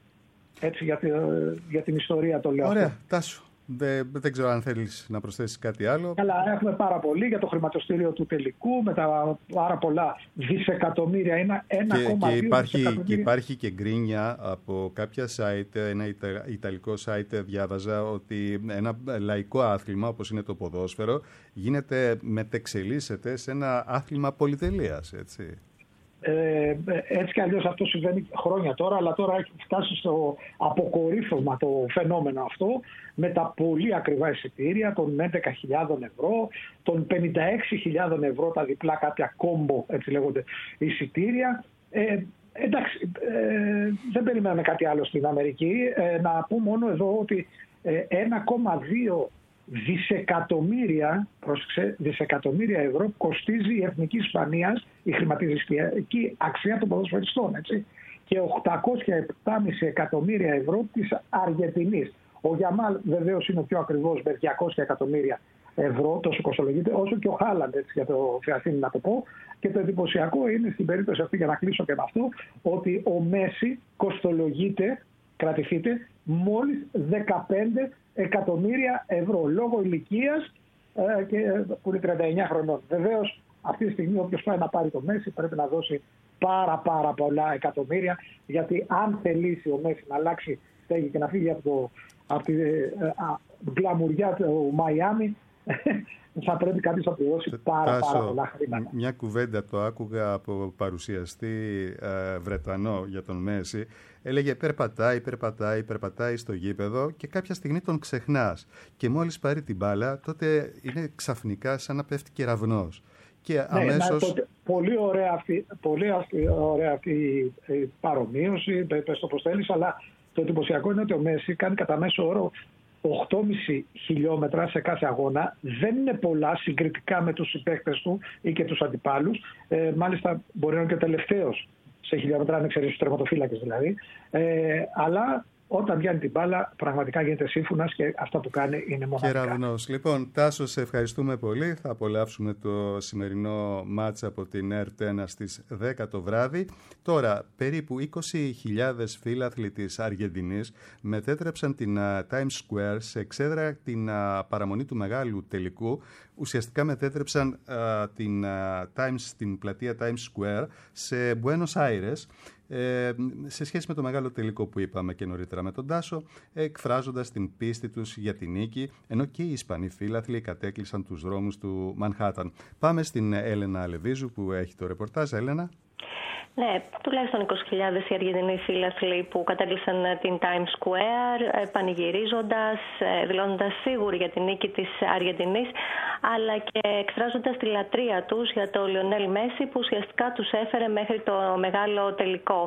Έτσι για, για την ιστορία το λέω. Ωραία, αυτό. Τάσου. Δεν, δεν ξέρω αν θέλεις να προσθέσεις κάτι άλλο. Καλά, έχουμε πάρα πολύ για το χρηματιστήριο του τελικού, με τα πάρα πολλά δισεκατομμύρια, ένα ένα κόμμα δύο δισεκατομμύρια. Και υπάρχει και γκρίνια από κάποια site, ένα ιτα, ιταλικό site διάβαζα ότι ένα λαϊκό άθλημα όπως είναι το ποδόσφαιρο γίνεται, μετεξελίσσεται σε ένα άθλημα πολυτελείας, έτσι. Ε, έτσι κι αλλιώς αυτό συμβαίνει χρόνια τώρα, αλλά τώρα έχει φτάσει στο αποκορύφωμα το φαινόμενο αυτό, με τα πολύ ακριβά εισιτήρια των έντεκα χιλιάδες ευρώ, των πενήντα έξι χιλιάδες ευρώ τα διπλά κάποια κόμπο, έτσι λέγονται, εισιτήρια. Ε, εντάξει, ε, δεν περιμέναμε κάτι άλλο στην Αμερική. Ε, να πω μόνο εδώ ότι ε, ένα κόμμα δύο δισεκατομμύρια, πρόσεξε, δισεκατομμύρια ευρώ κοστίζει η Εθνική Ισπανίας, η χρηματιστική αξία των ποδοσφαιριστών, έτσι, και οκτακόσια επτά κόμμα πέντε εκατομμύρια ευρώ της Αργεντινής. Ο Γιαμάλ βεβαίως είναι ο πιο ακριβώς με διακόσια εκατομμύρια ευρώ, τόσο κοστολογείται, όσο και ο Χάλαντ, έτσι, για το Θεαθήνη να το πω. Και το εντυπωσιακό είναι στην περίπτωση αυτή, για να κλείσω και με αυτό, ότι ο Μέση κοστολογείται, κρατηθείτε, μόλις δεκαπέντε εκατομμύρια ευρώ λόγω ηλικίας ε, και, που είναι τριάντα εννέα χρονών. Βεβαίως αυτή τη στιγμή όποιος πάει να πάρει το Μέση πρέπει να δώσει πάρα πάρα πολλά εκατομμύρια, γιατί αν θελήσει ο Μέση να αλλάξει στέγη και να φύγει από, το, από τη ε, γκλαμουριά του Μαϊάμι, θα πρέπει κάποιος να πληρώσει πάρα, πάρα πολλά χρήματα. Μια κουβέντα το άκουγα από παρουσιαστή ε, Βρετανό για τον Μέση. Έλεγε περπατάει, περπατάει, περπατάει στο γήπεδο και κάποια στιγμή τον ξεχνάς. Και μόλις πάρει την μπάλα, τότε είναι ξαφνικά σαν να πέφτει κεραυνός. Και ναι, αμέσως... να, πολύ ωραία αυτή, πολύ ωραία αυτή η παρομοίωση, πες το πως θέλεις, αλλά το εντυπωσιακό είναι ότι ο Μέση κάνει κατά μέσο όρο οκτώ κόμμα πέντε χιλιόμετρα σε κάθε αγώνα. Δεν είναι πολλά συγκριτικά με τους συμπαίκτες του ή και τους αντιπάλους. Ε, μάλιστα μπορεί να είναι και τελευταίος σε χιλιόμετρα, αν εξαιρέσει τους τερματοφύλακες δηλαδή. Ε, αλλά όταν πιάνει την μπάλα πραγματικά γίνεται σύμφωνας και αυτά που κάνει είναι μοναδικά. Κεραυνός. Λοιπόν, Τάσο, σε ευχαριστούμε πολύ. Θα απολαύσουμε το σημερινό μάτς από την ΕΡΤ ένα στις δέκα το βράδυ. Τώρα, περίπου είκοσι χιλιάδες φίλαθλοι της Αργεντινής μετέτρεψαν την uh, Times Square σε εξέδρα την uh, παραμονή του μεγάλου τελικού. Ουσιαστικά μετέτρεψαν uh, την, uh, Times, την πλατεία Times Square σε Buenos Aires, ε, σε σχέση με το μεγάλο τελικό που είπαμε και νωρίτερα με τον Τάσο, εκφράζοντας την πίστη τους για την νίκη, ενώ και οι Ισπανοί φίλαθλοι κατέκλυσαν τους δρόμους του Μανχάταν. Πάμε στην Έλενα Λεβίζου που έχει το ρεπορτάζ. Έλενα. Ναι, τουλάχιστον είκοσι χιλιάδες οι Αργεντινοί φίλαθλοι που κατέκλυσαν την Times Square, πανηγυρίζοντας, δηλώνοντας σίγουροι για την νίκη της Αργεντινής, αλλά και εκφράζοντας τη λατρεία τους για το Λιονέλ Μέση που ουσιαστικά τους έφερε μέχρι το μεγάλο τελικό.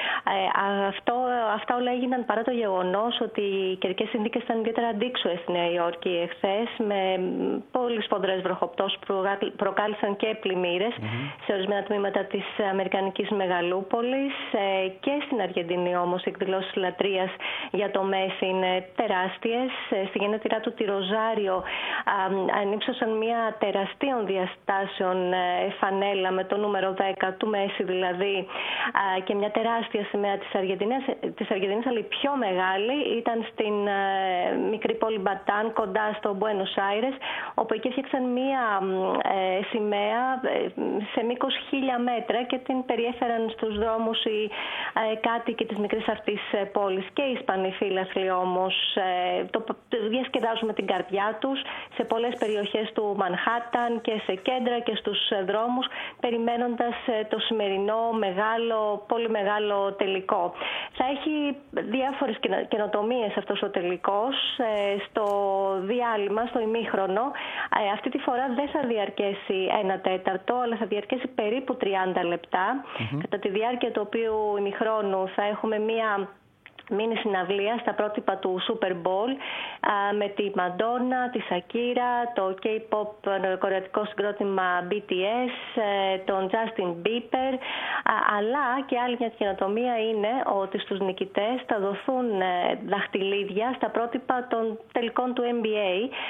Ε, αυτό, αυτά όλα έγιναν παρά το γεγονός ότι οι καιρικές συνθήκες ήταν ιδιαίτερα αντίξωες στη Νέα Υόρκη εχθές, με πολύ σφοδρές βροχοπτώσεις που προκάλεσαν και πλημμύρες mm-hmm. σε ορισμένα τμήματα της Αμερικανικής Μεγαλούπολης. Ε, και στην Αργεντινή όμως οι εκδηλώσεις λατρείας για το Μέση είναι τεράστιες. Ε, στη γενέτειρά του τη Ροζάριο ε, ανύψωσαν μια τεραστίων διαστάσεων ε, φανέλα με το νούμερο δέκα του Μέση δηλαδή ε, και μια τεράστια σημαία της Αργεντινής, της Αργεντινής, αλλά η πιο μεγάλη ήταν στην ε, μικρή πόλη Μπατάν κοντά στο Buenos Aires, όπου εκεί έφτιαξαν μια ε, σημαία ε, σε μήκος χίλια μέτρα και την περιέφεραν στους δρόμους οι ε, κάτοικοι της μικρής αυτής πόλης. Και οι Ισπανοί φίλαθλοι όμως ε, το διασκεδάζουν με την καρδιά τους σε πολλές περιοχές του Μανχάταν και σε κέντρα και στους δρόμους, περιμένοντας ε, το σημερινό μεγάλο, πολύ μεγάλο τελικό. Θα έχει διάφορες καινοτομίες αυτός ο τελικός. Ε, στο διάλειμμα, στο ημίχρονο, ε, αυτή τη φορά δεν θα διαρκέσει ένα τέταρτο, αλλά θα διαρκέσει περίπου τριάντα λεπτά. Mm-hmm. Κατά τη διάρκεια του οποίου ημιχρόνου θα έχουμε μία μίνι συναυλία στα πρότυπα του Super Bowl με τη Μαντόνα, τη Σακύρα, το K-pop κορεατικό συγκρότημα μπι τι ες, τον Justin Bieber, αλλά και άλλη μια καινοτομία είναι ότι στους νικητές θα δοθούν δαχτυλίδια στα πρότυπα των τελικών του N B A.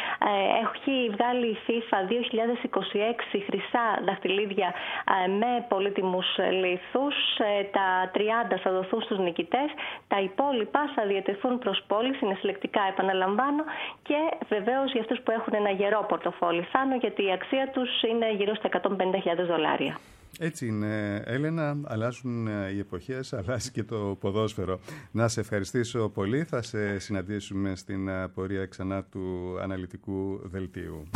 Έχει βγάλει η FIFA δύο χιλιάδες είκοσι έξι χρυσά δαχτυλίδια με πολύτιμους λίθους. Τα τριάντα θα δοθούν στους νικητές, τα υπόλοιπα θα διατεθούν προς πώληση, είναι συλλεκτικά επαναλαμβάνω, και βεβαίως για αυτούς που έχουν ένα γερό πορτοφόλι Θάνο, γιατί η αξία τους είναι γύρω στα εκατόν πενήντα χιλιάδες δολάρια. Έτσι είναι, Έλενα, αλλάζουν οι εποχές, αλλάζει και το ποδόσφαιρο. Να σε ευχαριστήσω πολύ, θα σε συναντήσουμε στην πορεία ξανά του αναλυτικού δελτίου.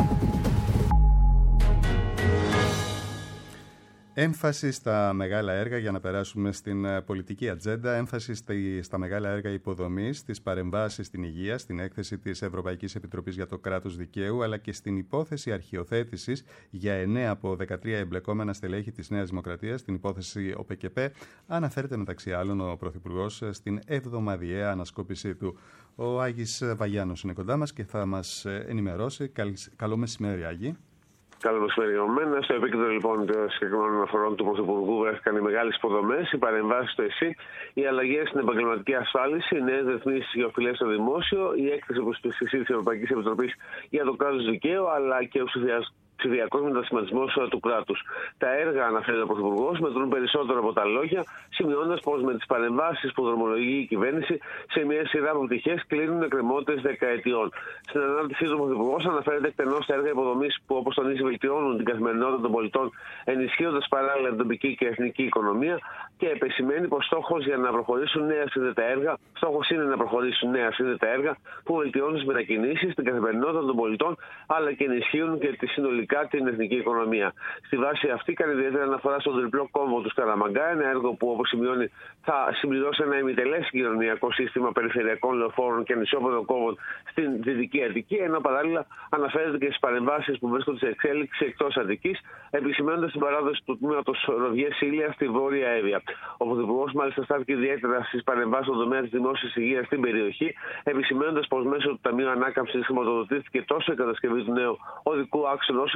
Έμφαση στα μεγάλα έργα, για να περάσουμε στην πολιτική ατζέντα, έμφαση στα μεγάλα έργα υποδομής, στις παρεμβάσεις στην υγεία, στην έκθεση της Ευρωπαϊκής Επιτροπής για το κράτος δικαίου, αλλά και στην υπόθεση αρχιοθέτησης για εννέα από δεκατρία εμπλεκόμενα στελέχη της Νέας Δημοκρατίας, στην υπόθεση ΟΠΕΚΕΠΕ, αναφέρεται μεταξύ άλλων ο Πρωθυπουργός στην εβδομαδιαία ανασκόπησή του. Ο Άγης Βαγιάνος είναι κοντά μας και θα μας ενημερώσει. Καλό μεσημέρι, Άγη. Καλό μεσημέρι. Στο επίκεντρο λοιπόν των συγκεκριμένων αναφορών του Πρωθυπουργού βρέθηκαν οι μεγάλες υποδομές, οι παρεμβάσεις στο ΕΣΥ, οι αλλαγές στην επαγγελματική ασφάλιση, οι νέες ρυθμίσεις για οφειλές στο δημόσιο, η έκθεση προς τη της Ευρωπαϊκής Επιτροπής για το κράτος δικαίου, αλλά και ο ψηφιακός μετασχηματισμός του κράτους. Τα έργα, αναφέρει ο Πρωθυπουργός, μετρούν περισσότερο από τα λόγια, σημειώνοντας πως με τις παρεμβάσεις που δρομολογεί η κυβέρνηση σε μια σειρά από πτυχές κλείνουν εκκρεμότητες δεκαετιών. Στην ανάρτησή του, ο Πρωθυπουργός αναφέρεται εκτενώς στα έργα υποδομής που, όπως τονίζει, βελτιώνουν την καθημερινότητα των πολιτών, ενισχύοντας παράλληλα την τοπική και εθνική οικονομία, και επισημαίνει πως στόχος για να προχωρήσουν νέα σύνδετα έργα, στόχος είναι να προχωρήσουν νέα σύνδετα έργα που βελτιώνουν τις μετακινήσεις, την καθημερινότητα των πολιτών, αλλά και ενισχύουν και τη συνολική την εθνική οικονομία. Στη βάση αυτή, κάνει ιδιαίτερη αναφορά στον τριπλό κόμβο του Σκαραμαγκά, ένα έργο που, όπως σημειώνει, θα συμπληρώσει ένα ημιτελές συγκοινωνιακό σύστημα περιφερειακών λεωφόρων και νησιόπεδων κόμβων στην Δυτική Αττική, ενώ παράλληλα αναφέρεται και στις παρεμβάσεις που βρίσκονται σε εξέλιξη εκτός Αττικής, επισημαίνοντας την παράδοση του τμήματος Ροδιές Ήλια στη Βόρεια Εύβοια. Ο Πρωθυπουργός μάλιστα στάθηκε ιδιαίτερα στις παρεμβάσεις στον τομέα της δημόσιας υγείας στην περιοχή, επισημαίνοντας πως μέσω του Ταμείου Ανάκαμψης χρηματοδοτήθηκε τόσο η κατασκευή του νέου οδικού άξονα όσο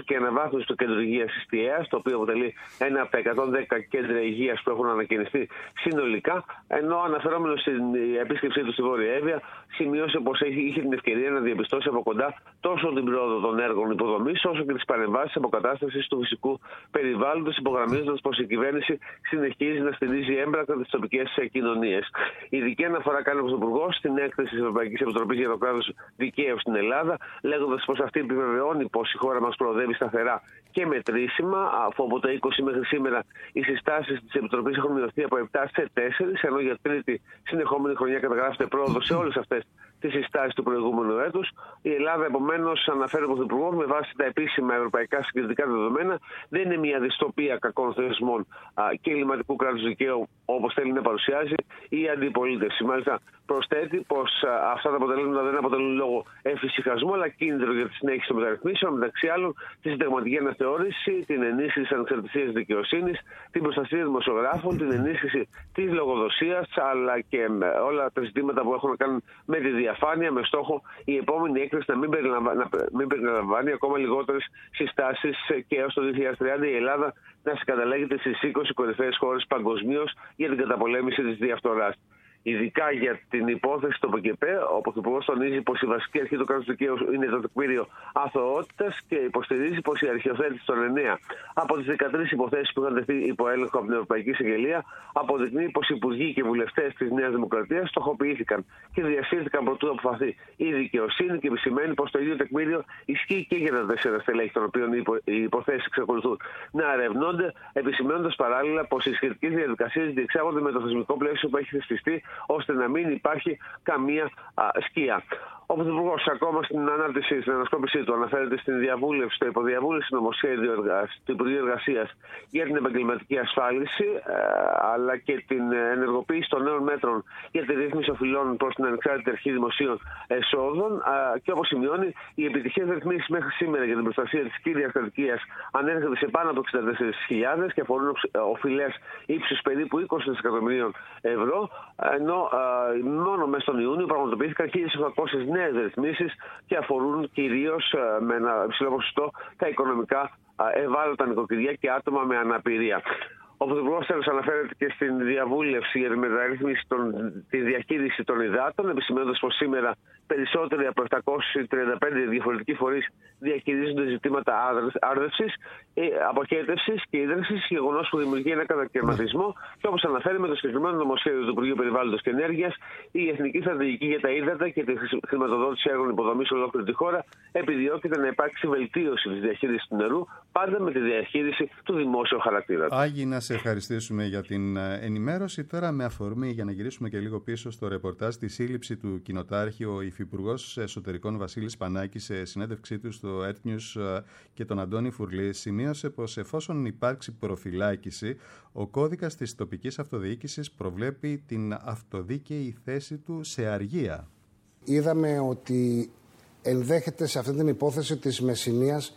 και αναβάθμιση του κέντρου υγείας της ΤΙΕΑ, το οποίο αποτελεί ένα από τα εκατόν δέκα κέντρα υγείας που έχουν ανακαινιστεί συνολικά. Ενώ αναφερόμενο στην επίσκεψή του στη Βόρεια Εύβοια, σημείωσε πως είχε την ευκαιρία να διαπιστώσει από κοντά τόσο την πρόοδο των έργων υποδομής, όσο και τις παρεμβάσεις αποκατάστασης του φυσικού περιβάλλοντος, υπογραμμίζοντας πως η κυβέρνηση συνεχίζει να στηρίζει έμπρακτα τις τοπικές κοινωνίες. Ειδική αναφορά κάνει ο Πρωθυπουργός στην έκθεση της Ευρωπαϊκής Επιτροπής για το κράτος δικαίου στην Ελλάδα, λέγοντας πως αυτή επιβεβαιώνει πως η χώρα μας προοδεύει σταθερά και μετρήσιμα, αφού από το είκοσι μέχρι σήμερα οι συστάσεις της Επιτροπής έχουν μειωθεί από επτά σε τέσσερα, ενώ για τρίτη συνεχόμενη χρονιά καταγράφεται πρόοδο σε όλες αυτές τις συστάσεις του προηγούμενου έτους. Η Ελλάδα, επομένως, αναφέρει ο Πρωθυπουργός, με βάση τα επίσημα ευρωπαϊκά συγκριτικά δεδομένα, δεν είναι μια δυστοπία κακών θεσμών και ελληματικού κράτους δικαίου, όπως θέλει να παρουσιάζει η αντιπολίτευση. Μάλιστα, προσθέτει πως αυτά τα αποτελέσματα δεν αποτελούν λόγο εφησυχασμού, αλλά κίνητρο για τη συνέχιση των μεταρρυθμίσεων, μεταξύ άλλων τη συνταγματική αναθεώρηση, την ενίσχυση της ανεξαρτησίας δικαιοσύνης, την προστασία δημοσιογράφων, την ενίσχυση της λογοδοσίας, αλλά και όλα τα ζητήματα που έχουν να κάνουν με τη διαφάνεια, με στόχο η επόμενη έκθεση να μην περιλαμβάνει, να μην περιλαμβάνει ακόμα λιγότερες συστάσεις και έως το δύο χιλιάδες τριάντα η Ελλάδα να συγκαταλέγεται στις είκοσι κορυφαίες χώρες παγκοσμίως για την καταπολέμηση της διαφθοράς. Ειδικά για την υπόθεση του ΠΚΠ, ο Πρωθυπουργός τονίζει πως η βασική αρχή του κράτους δικαίου είναι το τεκμήριο αθωότητας και υποστηρίζει πως η αρχιοθέτηση των εννέα από τις δεκατρείς υποθέσεις που είχαν τεθεί υπό έλεγχο από την Ευρωπαϊκή Εισαγγελία αποδεικνύει πως οι υπουργοί και βουλευτές της Νέας Δημοκρατίας στοχοποιήθηκαν και διασύρθηκαν προτού αποφαθεί η δικαιοσύνη και επισημαίνει πως το ίδιο τεκμήριο ισχύει και για τα τέσσερα στελέχη των οποίων οι υποθέσεις εξακολουθούν να ερευνώνται, επισημαίνοντας παράλληλα πως οι σχετικές διαδικασίες διεξάγονται με το θεσμικό πλαίσιο που έχει θεσπιστεί, ώστε να μην υπάρχει καμία α, σκία. Ο Πρωθυπουργός, ακόμα στην ανάρτηση, στην ανασκόπησή του, αναφέρεται στην διαβούλευση, στο υποδιαβούλευση νομοσχέδιο του Υπουργείου Εργασίας για την επαγγελματική ασφάλιση, ε, αλλά και την ενεργοποίηση των νέων μέτρων για τη ρύθμιση οφειλών προς την ανεξάρτητη αρχή δημοσίων εσόδων. Ε, και όπως σημειώνει, οι επιτυχίες ρυθμίσεις μέχρι σήμερα για την προστασία της κύριας κατοικίας ανέρχονται σε πάνω από εξήντα τέσσερις χιλιάδες και αφορούν οφειλές ύψους περίπου είκοσι δισεκατομμυρίων ευρώ, ενώ ε, μόνο μέσα στον Ιούνιο πραγματοποιήθηκαν χίλιες οκτακόσιες νέες ρυθμίσεις και αφορούν κυρίως με ένα υψηλό ποσοστό τα οικονομικά ευάλωτα νοικοκυριά και άτομα με αναπηρία. Ο Πρωθυπουργός τέλος αναφέρεται και στην διαβούλευση για τη μεταρρύθμιση των, τη διαχείριση των υδάτων, επισημαίνοντας πως σήμερα περισσότεροι από επτακόσιοι τριάντα πέντε διαφορετικοί φορείς διαχειρίζονται ζητήματα άρδευσης, αποχέτευσης και ίδρυσης, γεγονός που δημιουργεί ένα κατακαιρματισμό και όπως αναφέρει με το συγκεκριμένο νομοσχέδιο του Υπουργείου Περιβάλλοντος και Ενέργειας, η Εθνική Στρατηγική για τα Ύδατα και τη χρηματοδότηση έργων υποδομής σε ολόκληρη τη χώρα επιδιώκεται να υπάρξει βελτίωση της διαχείρισης του νερού, πάντα με τη διαχείριση του δημόσιου χαρακτήρα. Άγιοι, να σε ευχαριστήσουμε για την ενημέρωση. Τώρα, με αφορμή, για να γυρίσουμε και λίγο πίσω στο ρεπορτάζ, τη σύλληψη του κοινοτάρχη, ο Υφυπουργός Εσωτερικών Βασίλης Πανάκης, σε συνέντευξή του στο Earth News και τον Αντώνη Φουρλή, σημείωσε πως εφόσον υπάρξει προφυλάκηση, ο κώδικας της τοπικής αυτοδιοίκησης προβλέπει την αυτοδίκαιη θέση του σε αργία. Είδαμε ότι ενδέχεται σε αυτή την υπόθεση της Μεσσηνίας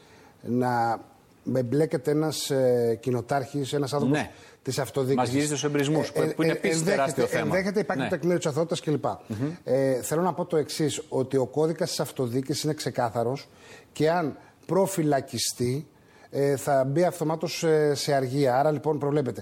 να εμπλέκεται ένας ε, κοινοτάρχης, ένας άνθρωπος ναι. της αυτοδιοίκησης. Μας γυρίζει στους εμπρισμούς, ε, που είναι ε, επίσης τεράστιο θέμα. Ενδέχεται, υπάρχει ναι. τεκμήριο της αθωότητας κλπ. Mm-hmm. Ε, θέλω να πω το εξής, ότι ο κώδικας της αυτοδιοίκησης είναι ξεκάθαρος και αν προφυλακιστεί ε, θα μπει αυτομάτως ε, σε αργία. Άρα λοιπόν προβλέπεται.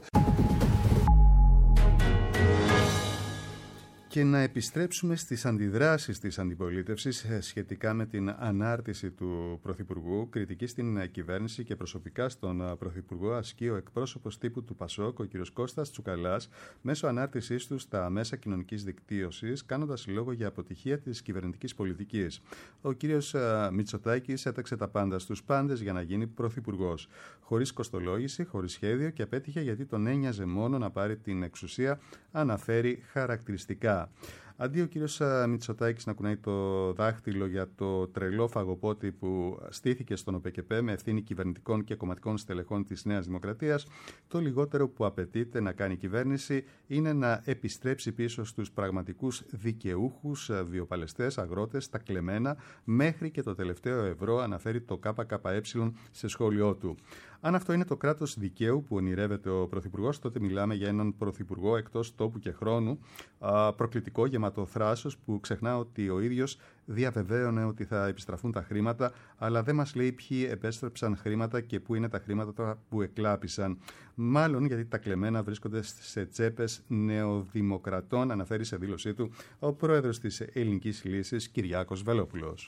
Και να επιστρέψουμε στις αντιδράσεις της αντιπολίτευσης σχετικά με την ανάρτηση του Πρωθυπουργού. Κριτική στην κυβέρνηση και προσωπικά στον Πρωθυπουργό ασκεί ο εκπρόσωπος τύπου του Πασόκ, ο κ. Κώστας Τσουκαλάς, μέσω ανάρτησής του στα μέσα κοινωνικής δικτύωσης, κάνοντας λόγο για αποτυχία της κυβερνητικής πολιτικής. Ο κ. Μητσοτάκης έταξε τα πάντα στους πάντες για να γίνει πρωθυπουργός. Χωρίς κοστολόγηση, χωρίς σχέδιο και απέτυχε γιατί τον ένοιαζε μόνο να πάρει την εξουσία, αναφέρει χαρακτηριστικά. Αντί ο κύριος Μητσοτάκης να κουνάει το δάχτυλο για το τρελό φαγοπότη που στήθηκε στον ΟΠΕΚΕΠΕ με ευθύνη κυβερνητικών και κομματικών στελεχών της Νέας Δημοκρατίας, το λιγότερο που απαιτείται να κάνει η κυβέρνηση είναι να επιστρέψει πίσω στους πραγματικούς δικαιούχους, βιοπαλαιστές, αγρότες, τα κλεμμένα, μέχρι και το τελευταίο ευρώ, αναφέρει το ΚΚΕ σε σχόλιο του. Αν αυτό είναι το κράτος δικαίου που ονειρεύεται ο Πρωθυπουργός, τότε μιλάμε για έναν Πρωθυπουργό εκτός τόπου και χρόνου, προκλητικό, γεμάτο γραμματοθράσος που ξεχνά ότι ο ίδιος διαβεβαίωνε ότι θα επιστραφούν τα χρήματα, αλλά δεν μας λέει ποιοι επέστρεψαν χρήματα και πού είναι τα χρήματα που εκλάπησαν. Μάλλον γιατί τα κλεμμένα βρίσκονται σε τσέπες νεοδημοκρατών, αναφέρει σε δήλωσή του ο πρόεδρος της Ελληνικής Λύσης, Κυριάκος Βελόπουλος.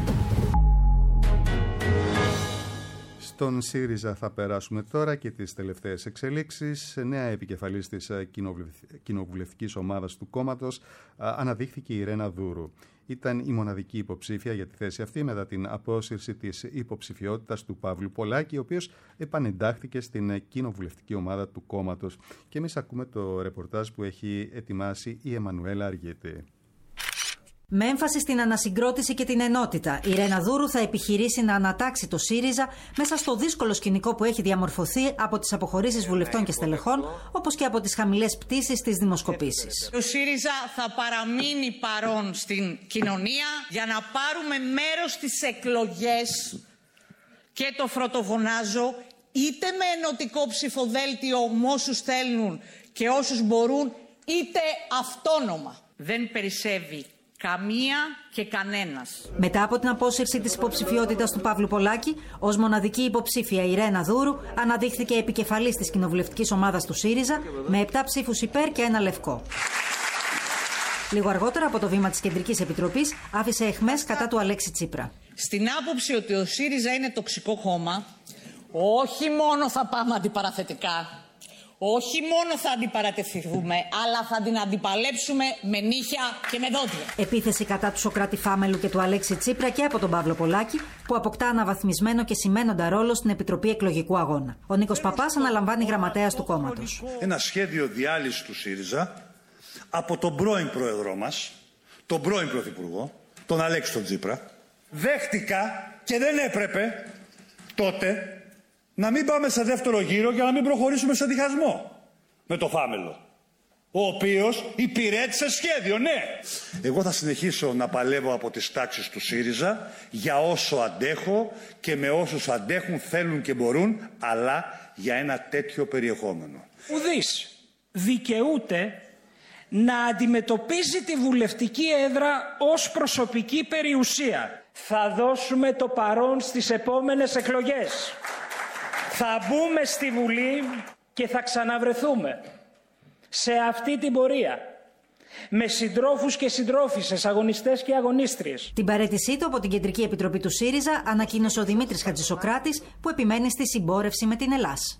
Στον ΣΥΡΙΖΑ θα περάσουμε τώρα και τις τελευταίες εξελίξεις. Νέα επικεφαλής της κοινοβουλευτικής ομάδας του κόμματος αναδείχθηκε η Ιρένα Δούρου. Ήταν η μοναδική υποψήφια για τη θέση αυτή μετά την απόσυρση της υποψηφιότητας του Παύλου Πολάκη, ο οποίος επανεντάχθηκε στην κοινοβουλευτική ομάδα του κόμματος. Και εμείς ακούμε το ρεπορτάζ που έχει ετοιμάσει η Εμμανουέλα Αργέτη. Με έμφαση στην ανασυγκρότηση και την ενότητα, η Ιρένα Δούρου θα επιχειρήσει να ανατάξει το ΣΥΡΙΖΑ μέσα στο δύσκολο σκηνικό που έχει διαμορφωθεί από τις αποχωρήσεις βουλευτών και στελεχών, όπως και από τις χαμηλές πτήσεις στις δημοσκοπήσεις. Το ΣΥΡΙΖΑ θα παραμείνει παρόν στην κοινωνία για να πάρουμε μέρος στις εκλογές, και το φρωτοφωνάζω, είτε με ενωτικό ψηφοδέλτιο με όσους θέλουν και όσους μπορούν, είτε αυτόνομα. Δεν περισσεύει καμία και κανένας. Μετά από την απόσυρση της υποψηφιότητας του Παύλου Πολάκη, ως μοναδική υποψήφια η Ιρένα Δούρου αναδείχθηκε επικεφαλής της κοινοβουλευτικής ομάδας του ΣΥΡΙΖΑ με επτά ψήφους υπέρ και ένα λευκό. Λίγο αργότερα από το βήμα της Κεντρικής Επιτροπής άφησε αιχμές κατά του Αλέξη Τσίπρα. Στην άποψη ότι ο ΣΥΡΙΖΑ είναι τοξικό κόμμα, όχι μόνο θα πάμε αντιπαραθετικά, όχι μόνο θα αντιπαρατεθούμε, αλλά θα την αντιπαλέψουμε με νύχια και με δόντια. Επίθεση κατά του Σωκράτη Φάμελου και του Αλέξη Τσίπρα και από τον Παύλο Πολάκη, που αποκτά αναβαθμισμένο και σημαίνοντα ρόλο στην Επιτροπή Εκλογικού Αγώνα. Ο Νίκος Παπάς αναλαμβάνει γραμματέας του κόμματος. Ένα σχέδιο διάλυσης του ΣΥΡΙΖΑ από τον πρώην πρόεδρό μας, τον πρώην πρωθυπουργό, τον Αλέξη τον Τσίπρα. Δέχτηκα και δεν έπρεπε τότε να μην πάμε σε δεύτερο γύρο για να μην προχωρήσουμε σε διχασμό με το Φάμελο, ο οποίος υπηρέτησε σχέδιο, ναι. Εγώ θα συνεχίσω να παλεύω από τις τάξεις του ΣΥΡΙΖΑ για όσο αντέχω και με όσους αντέχουν, θέλουν και μπορούν, αλλά για ένα τέτοιο περιεχόμενο. Ουδής δικαιούται να αντιμετωπίζει τη βουλευτική έδρα ως προσωπική περιουσία. Θα δώσουμε το παρόν στις επόμενες εκλογές. Θα μπούμε στη Βουλή και θα ξαναβρεθούμε σε αυτή την πορεία με συντρόφους και συντρόφισσες, αγωνιστές και αγωνίστριες. Την παραίτησή του από την Κεντρική Επιτροπή του ΣΥΡΙΖΑ ανακοίνωσε ο Δημήτρης Χατζησοκράτης, που επιμένει στη συμπόρευση με την Ελλάς.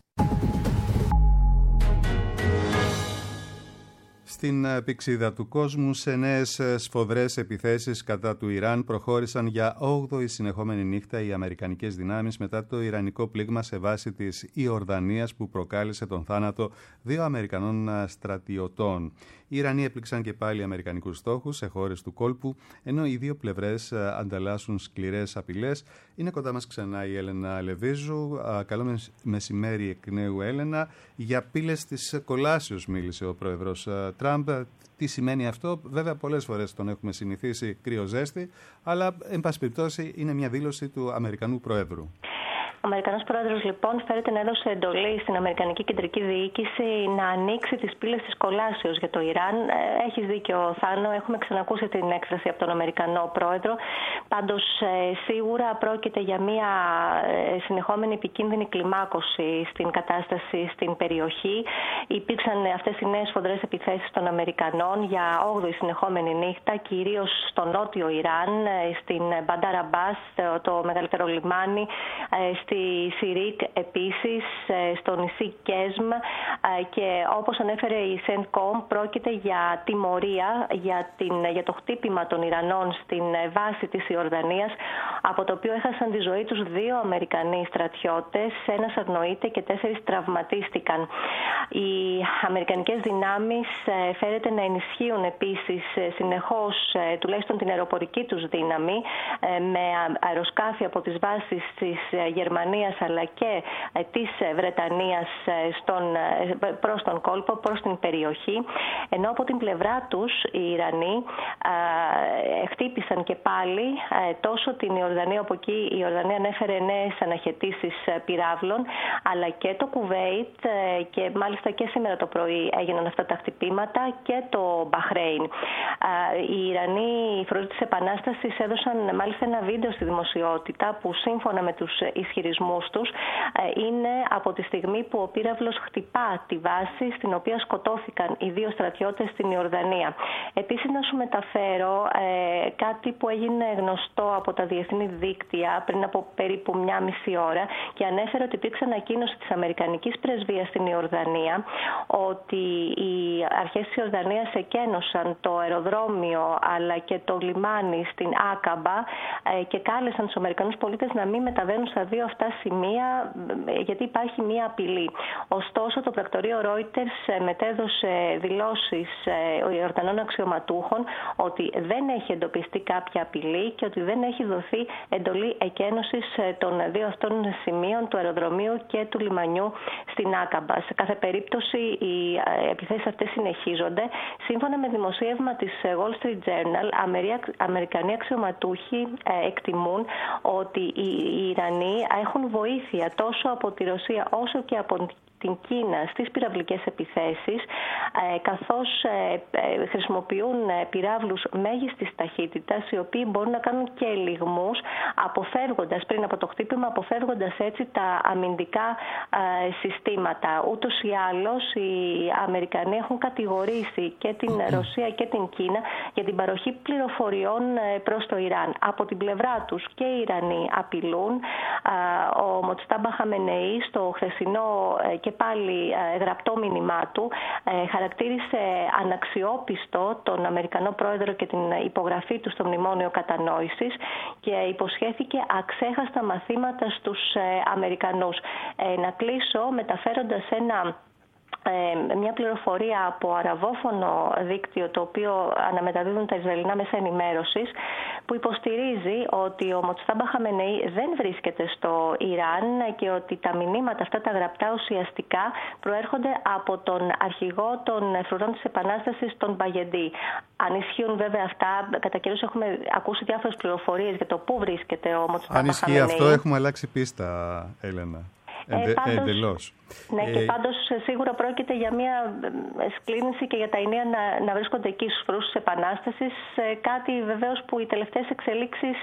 Στην πηξίδα του κόσμου, σε νέες σφοδρές επιθέσεις κατά του Ιράν προχώρησαν για όγδοη συνεχόμενη νύχτα οι αμερικανικές δυνάμεις μετά το ιρανικό πλήγμα σε βάση της Ιορδανίας που προκάλεσε τον θάνατο δύο Αμερικανών στρατιωτών. Οι Ιρανοί έπληξαν και πάλι αμερικανικούς στόχους σε χώρες του κόλπου, ενώ οι δύο πλευρές ανταλλάσσουν σκληρές απειλές. Είναι κοντά μας ξανά η Έλενα Λεβίζου. Καλό μεσημέρι εκ νέου, Έλενα. Για πύλες της κολάσεως μίλησε ο πρόεδρος Τραμπ. Τι σημαίνει αυτό? Βέβαια, πολλές φορές τον έχουμε συνηθίσει κρύο ζέστη, αλλά εν πάση περιπτώσει είναι μια δήλωση του Αμερικανού Προέδρου. Ο Αμερικανός Πρόεδρος λοιπόν φέρεται να έδωσε εντολή στην Αμερικανική Κεντρική Διοίκηση να ανοίξει τις πύλες της κολάσεως για το Ιράν. Έχεις δίκιο, Θάνο, έχουμε ξανακούσει την έκφραση από τον Αμερικανό Πρόεδρο. Πάντως σίγουρα πρόκειται για μια συνεχόμενη επικίνδυνη κλιμάκωση στην κατάσταση στην περιοχή. Υπήρξαν αυτές οι νέες σφοδρές επιθέσεις των Αμερικανών για όγδοη συνεχόμενη νύχτα, κυρίως στο νότιο Ιράν, στην Μπαντάρ Αμπάς, το μεγαλύτερο λιμάνι, στη Σιρίκ επίσης, στο νησί Κέσμ, και όπως ανέφερε η Σεντκομ, πρόκειται για τιμωρία για, την, για το χτύπημα των Ιρανών στην βάση της Ιορδανίας, από το οποίο έχασαν τη ζωή τους δύο Αμερικανοί στρατιώτες, ένας αγνοείται και τέσσερις τραυματίστηκαν. Οι αμερικανικές δυνάμεις φέρεται να ενισχύουν επίσης συνεχώς τουλάχιστον την αεροπορική τους δύναμη με αεροσκάφη από τις βάσεις της Γερμανίας Γερμανίας αλλά και της Βρετανίας στον, προς τον κόλπο, προς την περιοχή, ενώ από την πλευρά τους οι Ιρανοί χτύπησαν και πάλι τόσο την Ιορδανία, όπου εκεί η Ιορδανία ανέφερε νέες αναχαιτήσεις πυράβλων, αλλά και το Κουβέιτ, και μάλιστα και σήμερα το πρωί έγιναν αυτά τα χτυπήματα, και το Μπαχρέιν. Οι Ιρανοί, οι φρουροί της Επανάστασης, έδωσαν μάλιστα ένα βίντεο στη δημοσιότητα που σύμφωνα με τους ισχυρισμούς τους είναι από τη στιγμή που ο πύραυλος χτυπά τη βάση στην οποία σκοτώθηκαν οι δύο στρατιώτες στην Ιορδανία. Επίσης να σου μεταφέρω ε, κάτι που έγινε γνωστό από τα διεθνή δίκτυα πριν από περίπου μια μισή ώρα και ανέφερε ότι υπήρξε ανακοίνωση της Αμερικανικής Πρεσβείας στην Ιορδανία ότι οι αρχές της Ιορδανίας εκένωσαν το αεροδρόμιο αλλά και το λιμάνι στην Άκαμπα ε, και κάλεσαν τους Αμερικανούς πολίτες να μην μεταβαίνουν στα δύο αυτά σημεία ε, γιατί υπάρχει μια απειλή. Ωστόσο, το πρακτορείο Reuters μετέδωσε δηλώσεις ε, Ιορδανών αξιωματούχων ότι δεν έχει εντοπιστεί κάποια απειλή και ότι δεν έχει δοθεί εντολή εκένωσης των δύο αυτών σημείων, του αεροδρομίου και του λιμανιού στην Άκαμπα. Σε κάθε περίπτωση οι επιθέσεις αυτές συνεχίζονται. Σύμφωνα με δημοσίευμα της Wall Street Journal, Αμερικανοί αξιωματούχοι εκτιμούν ότι οι Ιρανοί έχουν βοήθεια τόσο από τη Ρωσία όσο και από την Κίνα στις πυραυλικές επιθέσεις, καθώς χρησιμοποιούν πυράβλους μέγιστης ταχύτητας, οι οποίοι μπορούν να κάνουν και ελιγμούς, αποφεύγοντας πριν από το χτύπημα, αποφεύγοντας έτσι τα αμυντικά συστήματα. Ούτως ή άλλως, οι Αμερικανοί έχουν κατηγορήσει και την Ρωσία και την Κίνα για την παροχή πληροφοριών προς το Ιράν. Από την πλευρά τους και οι Ιρανοί απειλούν. Ο Μοτστάμπα Χαμενεή στο χθεσινό και πάλι γραπτό μήνυμά του χαρακτήρισε αναξιόπιστο τον Αμερικανό πρόεδρο και την υπογραφή του στο Μνημόνιο Κατανόησης και υποσχέθηκε αξέχαστα μαθήματα στους Αμερικανούς. Να κλείσω μεταφέροντας ένα μια πληροφορία από αραβόφωνο δίκτυο, το οποίο αναμεταδίδουν τα Ισραηλινά μέσα ενημέρωσης, που υποστηρίζει ότι ο Μοτστάμπα Χαμενεή δεν βρίσκεται στο Ιράν και ότι τα μηνύματα αυτά τα γραπτά ουσιαστικά προέρχονται από τον αρχηγό των φρουρών της Επανάστασης, τον Μπαγεντή. Αν ισχύουν βέβαια αυτά, κατά καιρούς έχουμε ακούσει διάφορες πληροφορίες για το πού βρίσκεται ο Μοτστάμπα Χαμενεή. Αν ισχύει αυτό, έχουμε αλλάξει πίστα, Έλενα. Εντε, ε, πάντως, εντελώς. Ναι, και ε, πάντως σίγουρα πρόκειται για μια σκλήνηση και για τα ενία να, να βρίσκονται εκεί στους φρουρούς της Επανάστασης, κάτι βεβαίως που οι τελευταίες εξελίξεις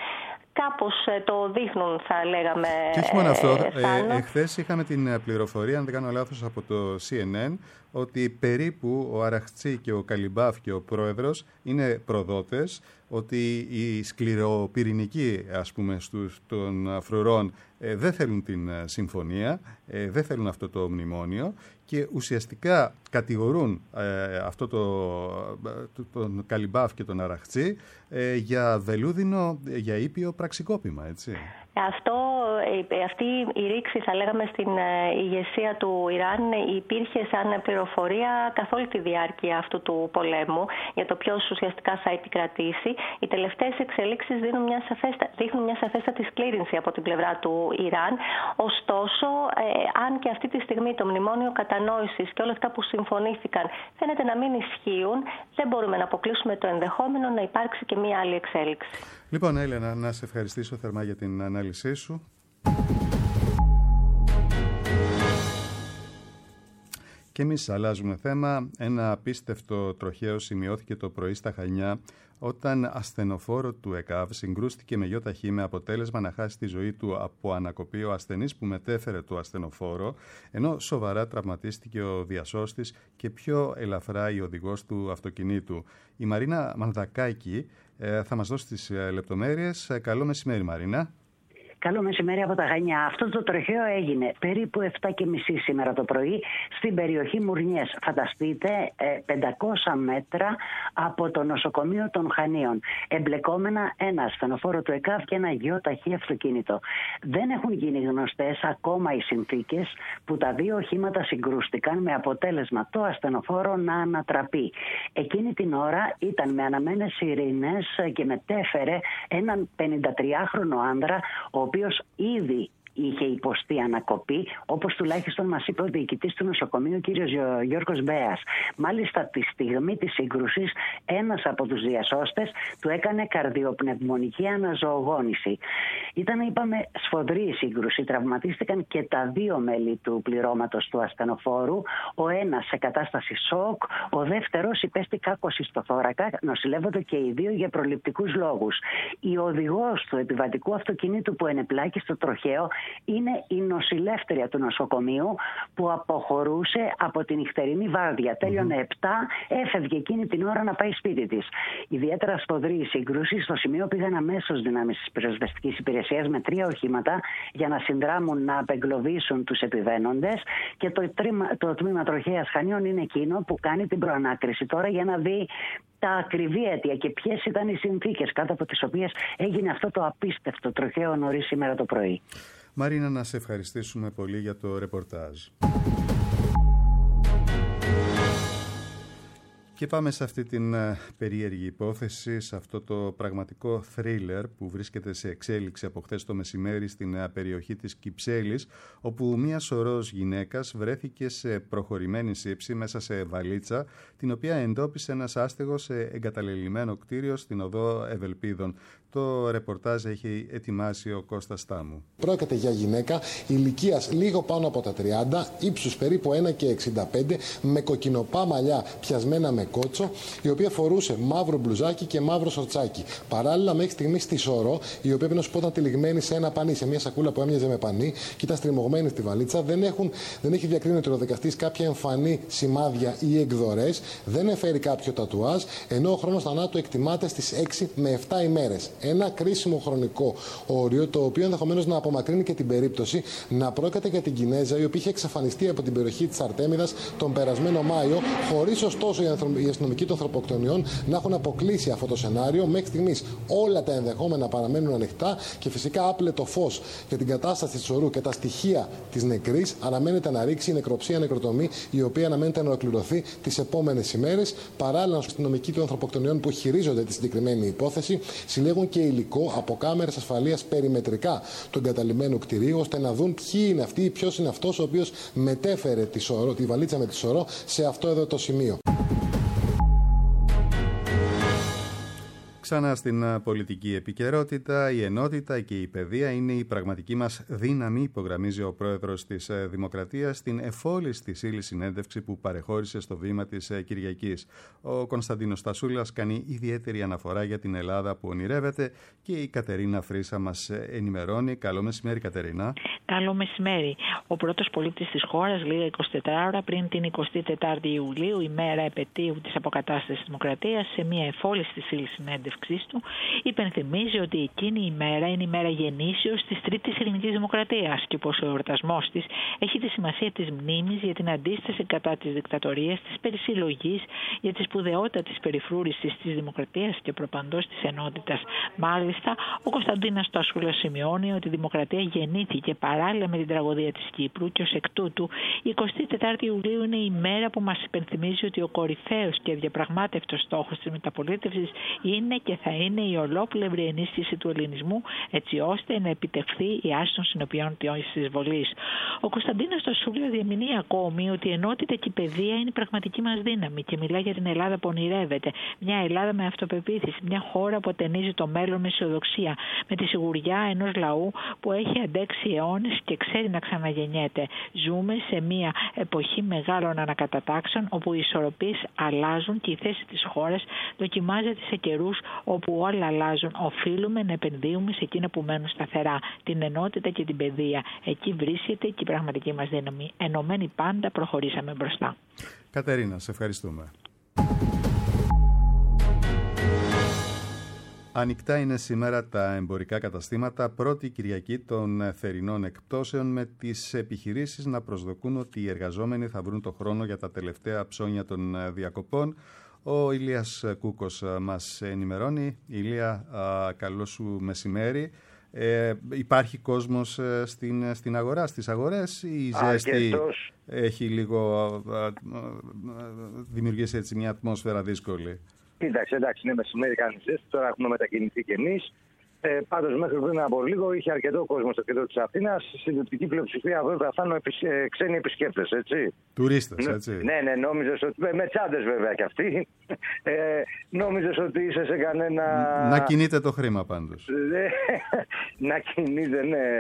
κάπως το δείχνουν, θα λέγαμε. Και όχι μόνο αυτό, ε, εχθές είχαμε την πληροφορία, αν δεν κάνω λάθος, από το σι εν εν, ότι περίπου ο Αραχτσί και ο Καλιμπάφ και ο πρόεδρος είναι προδότες, ότι οι σκληροπυρηνικοί, ας πούμε, στους, των φρουρών ε, δεν θέλουν την ε, συμφωνία, ε, δεν θέλουν αυτό το μνημόνιο και ουσιαστικά κατηγορούν ε, αυτό το, το, τον Καλιμπάφ και τον Αραχτσί ε, για βελούδινο, για ήπιο πραξικόπημα, έτσι. Αυτό, αυτή η ρήξη, θα λέγαμε, στην ηγεσία του Ιράν υπήρχε σαν πληροφορία καθ' όλη τη διάρκεια αυτού του πολέμου για το ποιος ουσιαστικά θα επικρατήσει. Οι τελευταίες εξελίξεις δίνουν μια σαφέστα, δείχνουν μια σαφέστατη σκλήρινση από την πλευρά του Ιράν. Ωστόσο, ε, αν και αυτή τη στιγμή το Μνημόνιο Κατανόησης και όλα αυτά που συμφωνήθηκαν φαίνεται να μην ισχύουν, δεν μπορούμε να αποκλείσουμε το ενδεχόμενο να υπάρξει και μια άλλη εξέλιξη. Λοιπόν, Έλενα, να σε ευχαριστήσω θερμά για την ανάλυση σου. Και εμείς αλλάζουμε θέμα. Ένα απίστευτο τροχαίο σημειώθηκε το πρωί στα Χανιά όταν ασθενοφόρο του ΕΚΑΒ συγκρούστηκε με γιοταχή με αποτέλεσμα να χάσει τη ζωή του από ανακοπή ο ασθενής που μετέφερε το ασθενοφόρο, ενώ σοβαρά τραυματίστηκε ο διασώστης και πιο ελαφρά η οδηγός του αυτοκινήτου. Η Μαρίνα Μανδακάκη ε, θα μας δώσει τις ε, λεπτομέρειες. Καλό μεσημέρι, Μαρίνα. Καλό μεσημέρι από τα Χανιά. Αυτό το τροχαίο έγινε περίπου επτά και μισή σήμερα το πρωί στην περιοχή Μουρνιές. Φανταστείτε, πεντακόσια μέτρα από το νοσοκομείο των Χανίων. Εμπλεκόμενα ένα ασθενοφόρο του ΕΚΑΒ και ένα γιοταχή αυτοκίνητο. Δεν έχουν γίνει γνωστές ακόμα οι συνθήκες που τα δύο οχήματα συγκρούστηκαν με αποτέλεσμα το ασθενοφόρο να ανατραπεί. Εκείνη την ώρα ήταν με αναμένες σιρήνες και μετέφερε έναν πενηντατριάχρονο άνδρα, ο οποίος ήδη είχε υποστεί ανακοπή, όπως τουλάχιστον μας είπε ο διοικητής του νοσοκομείου, κ. Γιώργος Μπέας. Μάλιστα, τη στιγμή της σύγκρουσης, ένας από τους διασώστες του έκανε καρδιοπνευμονική αναζωογόνηση. Ήταν, είπαμε, σφοδρή η σύγκρουση. Τραυματίστηκαν και τα δύο μέλη του πληρώματος του ασθενοφόρου. Ο ένας σε κατάσταση σοκ, ο δεύτερος υπέστη κάκωση στο θώρακα, νοσηλεύονται και οι δύο για προληπτικούς λόγους. Η οδηγός του επιβατικού αυτοκινήτου που ενεπλάκη στο τροχαίο είναι η νοσηλεύτρια του νοσοκομείου που αποχωρούσε από την νυχτερινή βάρδια. Τέλειωνε επτά, έφευγε εκείνη την ώρα να πάει σπίτι της. Ιδιαίτερα σφοδρή η σύγκρουση. Στο σημείο πήγαν αμέσως δυνάμεις της πυροσβεστικής υπηρεσίας με τρία οχήματα για να συνδράμουν, να απεγκλωβίσουν τους επιβαίνοντες, και το, τρίμα, το τμήμα τροχαίας Χανίων είναι εκείνο που κάνει την προανάκριση τώρα για να δει τα ακριβή αίτια και ποιες ήταν οι συνθήκες κάτω από τις οποίες έγινε αυτό το απίστευτο τροχαίο νωρίς σήμερα το πρωί. Μαρίνα, να σε ευχαριστήσουμε πολύ για το ρεπορτάζ. Και πάμε σε αυτή την περίεργη υπόθεση, σε αυτό το πραγματικό θρίλερ που βρίσκεται σε εξέλιξη από χθες το μεσημέρι στην περιοχή της Κυψέλης, όπου μία σωρός γυναίκας βρέθηκε σε προχωρημένη σύψη μέσα σε βαλίτσα, την οποία εντόπισε ένας άστεγος σε εγκαταλελειμμένο κτίριο στην οδό Ευελπίδων. Το ρεπορτάζ έχει ετοιμάσει ο Κώστας Τάμου. Πρόκειται για γυναίκα ηλικίας λίγο πάνω από τα τριάντα, ύψους περίπου ένα και εξήντα πέντε, με κοκκινοπά μαλλιά πιασμένα με κότσο, η οποία φορούσε μαύρο μπλουζάκι και μαύρο σορτσάκι. Παράλληλα, μέχρι στιγμή στη σωρό, η οποία πρέπει να σου πω ήταν τυλιγμένη σε ένα πανί, σε μια σακούλα που έμοιαζε με πανί και ήταν στριμωγμένη στη βαλίτσα. Δεν, έχουν, δεν έχει διακρίνει ο τηλεοδικαστής κάποια εμφανή σημάδια ή εκδορές, δεν εφέρει κάποιο τατουάζ, ενώ ο χρόνος θανάτου εκτιμάται στις έξι με επτά ημέρες. Ένα κρίσιμο χρονικό όριο, το οποίο ενδεχομένως να απομακρύνει και την περίπτωση να πρόκειται για την Κινέζα, η οποία είχε εξαφανιστεί από την περιοχή της Αρτέμιδας τον περασμένο Μάιο, χωρίς ωστόσο οι αστυνομικοί των ανθρωποκτονιών να έχουν αποκλείσει αυτό το σενάριο. Μέχρι στιγμής όλα τα ενδεχόμενα παραμένουν ανοιχτά και φυσικά άπλετο φως για την κατάσταση της σωρού και τα στοιχεία της νεκρής αναμένεται να ρίξει η νεκροψία νεκροτομή, η οποία αναμένεται να ολοκληρωθεί τις επόμενες ημέρες. Παράλληλα, οι αστυνομικοί των ανθρωποκτονιών που χειρίζονται τη συγκεκριμένη υπόθεση συλλέγουν και υλικό από κάμερες ασφαλείας περιμετρικά του εγκαταλειμμένου κτηρίου, ώστε να δουν ποιοι είναι αυτοί ή ποιος είναι αυτός ο οποίος μετέφερε τη, σωρό, τη βαλίτσα με τη σωρό σε αυτό εδώ το σημείο. Ξανά στην πολιτική επικαιρότητα, η ενότητα και η παιδεία είναι η πραγματική μας δύναμη, υπογραμμίζει ο πρόεδρος της Δημοκρατίας στην εφόλιστη ύλη συνέντευξη που παρεχώρησε στο βήμα της Κυριακής. Ο Κωνσταντίνος Τασούλας κάνει ιδιαίτερη αναφορά για την Ελλάδα που ονειρεύεται και η Κατερίνα Φρύσα μας ενημερώνει. Καλό μεσημέρι, Κατερίνα. Καλό μεσημέρι. Ο πρώτος πολίτης της χώρας, λίγα εικοσιτέσσερις ώρα πριν την εικοστή τετάρτη Ιουλίου, ημέρα επετείου της αποκατάστασης της Δημοκρατίας, σε μια εφόλιστη ύλη συνέντευξη του, υπενθυμίζει ότι εκείνη η μέρα είναι η μέρα γεννήσεως της Τρίτης Ελληνικής Δημοκρατίας και πως ο εορτασμός της έχει τη σημασία της μνήμης για την αντίσταση κατά της δικτατορίας, της περισυλλογής, για τη σπουδαιότητα της περιφρούρησης της δημοκρατίας και προπαντός της ενότητας. Μάλιστα, ο Κωνσταντίνος Τασούλας σημειώνει ότι η δημοκρατία γεννήθηκε παράλληλα με την τραγωδία της Κύπρου και ως εκ τούτου η εικοστή τετάρτη Ιουλίου είναι η μέρα που μας υπενθυμίζει ότι ο κορυφαίος και αδιαπραγμάτευτος στόχος της μεταπολίτευσης είναι και θα είναι η ολόπλευρη ενίσχυση του ελληνισμού, έτσι ώστε να επιτευχθεί η άρση των συνοπιών της εισβολής. Ο Κωνσταντίνος Τασούλας διαμηνύει ακόμη ότι η ενότητα και η παιδεία είναι η πραγματική μας δύναμη και μιλά για την Ελλάδα που ονειρεύεται. Μια Ελλάδα με αυτοπεποίθηση, μια χώρα που ατενίζει το μέλλον με αισιοδοξία, με τη σιγουριά ενός λαού που έχει αντέξει αιώνες και ξέρει να ξαναγεννιέται. Ζούμε σε μια εποχή μεγάλων ανακατατάξεων, όπου οι ισορροπίες αλλάζουν και η θέση της χώρας δοκιμάζεται σε καιρούς όπου όλα αλλάζουν. Οφείλουμε να επενδύουμε σε εκείνα που μένουν σταθερά, την ενότητα και την παιδεία. Εκεί βρίσκεται και η πραγματική μας δύναμη. Ενωμένοι πάντα προχωρήσαμε μπροστά. Κατερίνα, σε ευχαριστούμε. Ανοιχτά είναι σήμερα τα εμπορικά καταστήματα, πρώτη Κυριακή των θερινών εκπτώσεων, με τις επιχειρήσεις να προσδοκούν ότι οι εργαζόμενοι θα βρουν το χρόνο για τα τελευταία ψώνια των διακοπών. Ο Ηλίας Κούκος μας ενημερώνει. Ηλία, καλό σου μεσημέρι. Ε, υπάρχει κόσμος στην, στην αγορά, στις αγορές, ή η ζέστη Αρκετός. Έχει λίγο α, α, δημιουργήσει έτσι μια ατμόσφαιρα δύσκολη? Εντάξει, εντάξει, είναι μεσημέρι, κάνει ζέστη, τώρα έχουμε μετακινηθεί κι εμείς. Ε, πάντως μέχρι πριν από λίγο είχε αρκετό κόσμο στο κέντρο της Αθήνας. Στη συντριπτική πλειοψηφία βέβαια θα είναι ε, ξένοι επισκέπτες, έτσι. Τουρίστες, έτσι. Ναι, ναι, νόμιζες ότι. Με τσάντες βέβαια κι αυτοί. Ε, νόμιζες ότι είσαι σε κανένα. Να κινείτε το χρήμα πάντως. Να κινείτε, ναι.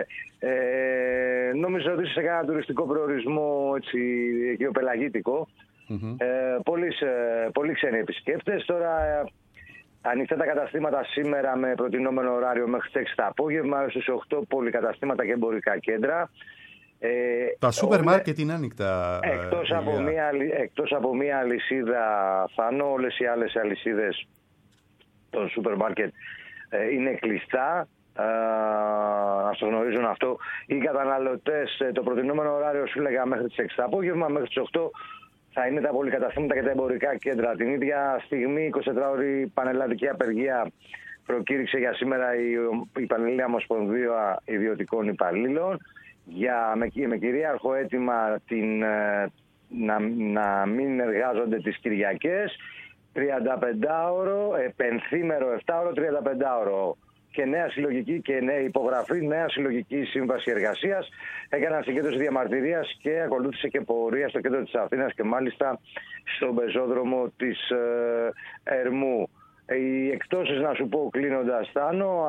Ε, νόμιζες ότι είσαι σε κανένα τουριστικό προορισμό, έτσι, οικειοπελαγίτικο. Mm-hmm. Ε, πολλοί, πολλοί ξένοι επισκέπτες. Τώρα. Ανοιχτά τα καταστήματα σήμερα με προτινόμενο ωράριο μέχρι τις έξι το απόγευμα, έως τις οκτώ πολυκαταστήματα και εμπορικά κέντρα. Ε, τα σούπερ μάρκετ είναι άνοιχτα. Εκτός, από μία, εκτός από μία αλυσίδα Θάνο, όλες οι άλλες αλυσίδες των σούπερ μάρκετ ε, είναι κλειστά. Ε, ας το γνωρίζουν αυτό. Οι καταναλωτές, το προτινόμενο ωράριο σου λέγα μέχρι τις έξι το απόγευμα, μέχρι τις οκτώ θα είναι τα πολυκαταστήματα και τα εμπορικά κέντρα. Την ίδια στιγμή, εικοσιτετράωρη πανελλαδική απεργία προκήρυξε για σήμερα η, η Πανελλήνια Ομοσπονδία Ιδιωτικών Υπαλλήλων για, με, με κυρίαρχο αίτημα την, να, να μην εργάζονται τις Κυριακές, τριανταπεντάωρο, πενθήμερο επτάωρο, τριανταπεντάωρο. Και νέα συλλογική και νέα υπογραφή, νέα συλλογική σύμβαση εργασίας. Έκαναν συγκέντρωση διαμαρτυρίας και ακολούθησε και πορεία στο κέντρο της Αθήνας και μάλιστα στον πεζόδρομο της ε, Ερμού. Οι εκτόσεις, να σου πω κλείνοντας, Θάνο,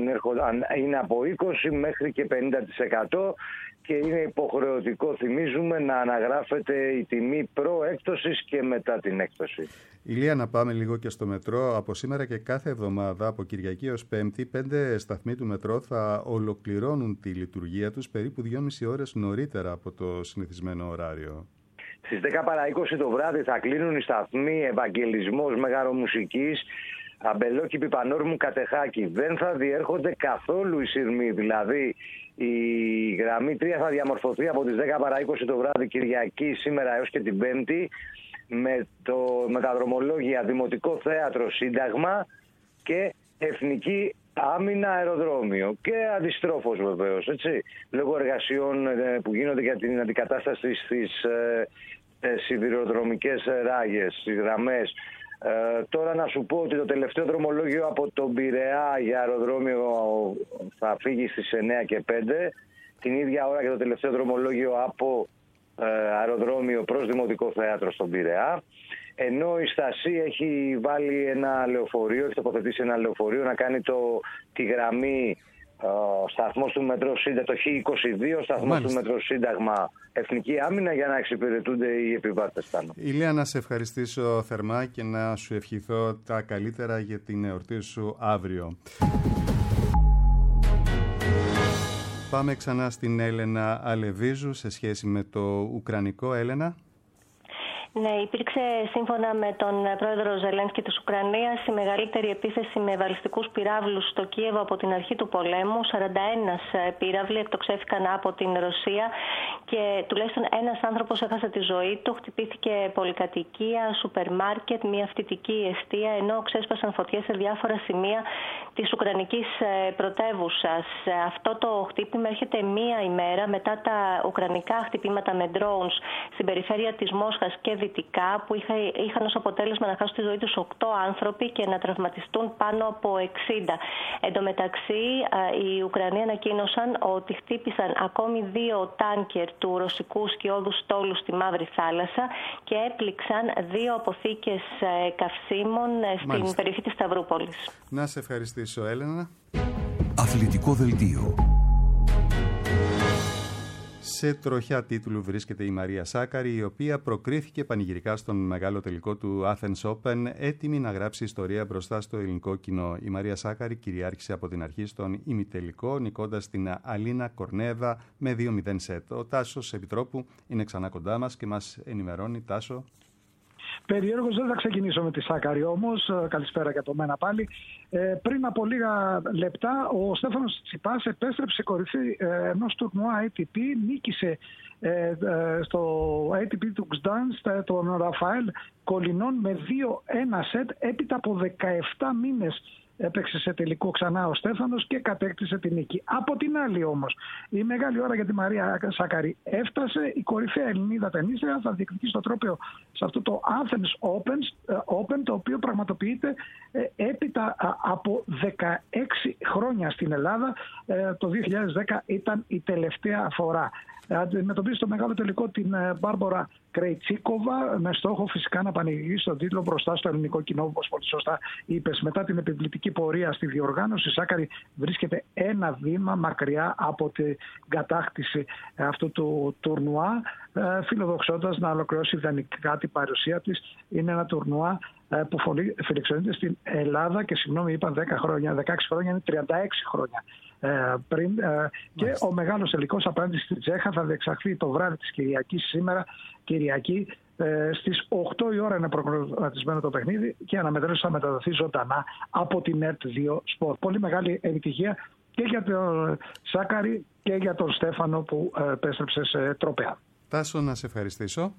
είναι από είκοσι μέχρι και πενήντα τοις εκατό και είναι υποχρεωτικό, θυμίζουμε, να αναγράφεται η τιμή προέκτοσης και μετά την έκπτωση. Ηλία, να πάμε λίγο και στο μετρό. Από σήμερα και κάθε εβδομάδα, από Κυριακή έως Πέμπτη, πέντε σταθμοί του μετρό θα ολοκληρώνουν τη λειτουργία τους περίπου δυόμιση ώρες νωρίτερα από το συνηθισμένο ωράριο. Στις δέκα παρά είκοσι το βράδυ θα κλείνουν οι σταθμοί Ευαγγελισμός, Μεγαρομουσικής, Αμπελόκηπη, Πανόρμου, Κατεχάκη. Δεν θα διέρχονται καθόλου οι σειρμοί, δηλαδή η γραμμή τρία θα διαμορφωθεί από τις δέκα παρά είκοσι το βράδυ Κυριακή σήμερα έως και την Πέμπτη με, το, με τα δρομολόγια Δημοτικό Θέατρο Σύνταγμα και Εθνική Άμυνα Αεροδρόμιο και αντιστρόφως βεβαίως, έτσι, λόγω εργασιών ε, που γίνονται για την αντικατάσταση στις ε, ε, σιδηροδρομικές ράγες, στις γραμμές. Ε, τώρα να σου πω ότι το τελευταίο δρομολόγιο από τον Πειραιά για αεροδρόμιο θα φύγει στις εννιά και πέντε, την ίδια ώρα και το τελευταίο δρομολόγιο από ε, αεροδρόμιο προς Δημοτικό Θέατρο στον Πειραιά. Ενώ η Στασή έχει βάλει ένα λεωφορείο, έχει τοποθετήσει ένα λεωφορείο να κάνει το, τη γραμμή uh, σταθμός του μετρό Σύνταγμα, το χ είκοσι δύο, σταθμός του μετρό Σύνταγμα Εθνική Άμυνα, για να εξυπηρετούνται οι επιβάτες. Ηλία, να σε ευχαριστήσω θερμά και να σου ευχηθώ τα καλύτερα για την εορτή σου αύριο. Πάμε ξανά στην Έλενα Αλεβίζου σε σχέση με το Ουκρανικό. Έλενα. Ναι, υπήρξε σύμφωνα με τον πρόεδρο Ζελένσκι της Ουκρανίας η μεγαλύτερη επίθεση με βαλιστικούς πυράβλους στο Κίεβο από την αρχή του πολέμου. σαράντα ένα πύραυλοι εκτοξεύτηκαν από την Ρωσία και τουλάχιστον ένας άνθρωπος έχασε τη ζωή του. Χτυπήθηκε πολυκατοικία, σούπερ μάρκετ, μια φοιτητική εστία, ενώ ξέσπασαν φωτιές σε διάφορα σημεία της Ουκρανικής πρωτεύουσας. Αυτό το χτύπημα έρχεται μία ημέρα μετά τα ουκρανικά χτυπήματα με drones στην περιφέρεια της Μόσχας και δυτικά, που είχα, είχαν ως αποτέλεσμα να χάσουν τη ζωή τους οκτώ άνθρωποι και να τραυματιστούν πάνω από εξήντα. Εν τω μεταξύ, οι Ουκρανοί ανακοίνωσαν ότι χτύπησαν ακόμη δύο τάνκερ του ρωσικού σκιώδου στόλου στη Μαύρη Θάλασσα και έπληξαν δύο αποθήκες καυσίμων στην Μάλιστα. περιοχή της Σταυρούπολης. Να σε ευχαριστήσω, Έλενα. Αθλητικό δελτίο. Σε τροχιά τίτλου βρίσκεται η Μαρία Σάκαρη, η οποία προκρίθηκε πανηγυρικά στον μεγάλο τελικό του Athens Open, έτοιμη να γράψει ιστορία μπροστά στο ελληνικό κοινό. Η Μαρία Σάκαρη κυριάρχησε από την αρχή στον ημιτελικό, νικώντας την Αλίνα Κορνέβα με δύο μηδέν σετ. Ο Τάσος Επιτρόπου είναι ξανά κοντά μας και μας ενημερώνει. Τάσο. Περιέργως δεν θα ξεκινήσω με τη Σάκαρη όμως, καλησπέρα και από μένα πάλι. Ε, πριν από λίγα λεπτά ο Στέφανος Τσιπάς επέστρεψε κορυφή ε, ενός τουρνουά έι τι πι, νίκησε ε, ε, στο έι τι πι του Γκτάνσκ τον Ραφαέλ Κολινόν με δύο ένα σετ έπειτα από δεκαεπτά μήνες έπαιξε σε τελικό ξανά ο Στέφανος και κατέκτησε την νίκη. Από την άλλη όμως, η μεγάλη ώρα για τη Μαρία Σάκαρη έφτασε. Η κορυφαία Ελληνίδα ταινίστρια θα διεκδικήσει το τρόπαιο σε αυτό το Athens Open, Open το οποίο πραγματοποιείται έπειτα από δεκαέξι χρόνια στην Ελλάδα. Το δύο χιλιάδες δέκα ήταν η τελευταία φορά. Αντιμετωπίζει το μεγάλο τελικό την Μπάρμπορα Κρεϊτσίκοβα, με στόχο φυσικά να πανηγυρίσει τον τίτλο μπροστά στο ελληνικό κοινό, όπως πολύ σωστά είπες. Μετά την επιβλητική πορεία στη διοργάνωση, η Σάκαρη βρίσκεται ένα βήμα μακριά από την κατάκτηση αυτού του τουρνουά, φιλοδοξώντας να ολοκληρώσει ιδανικά την παρουσία της. Είναι ένα τουρνουά που φιλοξενείται στην Ελλάδα και, συγγνώμη, είπαν δέκα χρόνια, δεκαέξι χρόνια, είναι τριάντα έξι χρόνια. Ε, πριν, ε, και ο μεγάλος τελικός απέναντι στη Τσέχα θα διεξαχθεί το βράδυ της Κυριακής, σήμερα Κυριακή, ε, στις οκτώ η ώρα είναι προγραμματισμένο το παιχνίδι και η αναμετρήση θα μεταδοθεί ζωντανά από την ΕΡΤ δύο Sport. Πολύ μεγάλη επιτυχία και για τον Σάκαρη και για τον Στέφανο που ε, επέστρεψε σε τρόπαια. Τάσο, να σε ευχαριστήσω.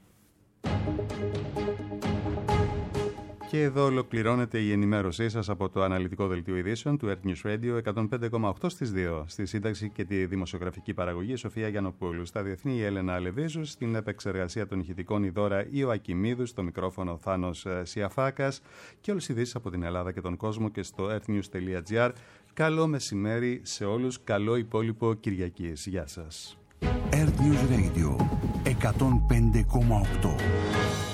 Και εδώ ολοκληρώνεται η ενημέρωσή σας από το αναλυτικό δελτίο ειδήσεων του Earth News Radio εκατόν πέντε κόμμα οκτώ στις δύο. Στη σύνταξη και τη δημοσιογραφική παραγωγή Σοφία Γιαννοπούλου. Στα διεθνή η Έλενα Αλεβίζου. Στην επεξεργασία των ηχητικών η Δώρα Ιωακιμίδου. Στο μικρόφωνο Θάνος Σιαφάκας. Και όλες οι ειδήσεις από την Ελλάδα και τον κόσμο και στο earthnews τελεία gr. Καλό μεσημέρι σε όλους. Καλό υπόλοιπο Κυριακής. Γεια σας. Earth News Radio εκατόν πέντε κόμμα οκτώ.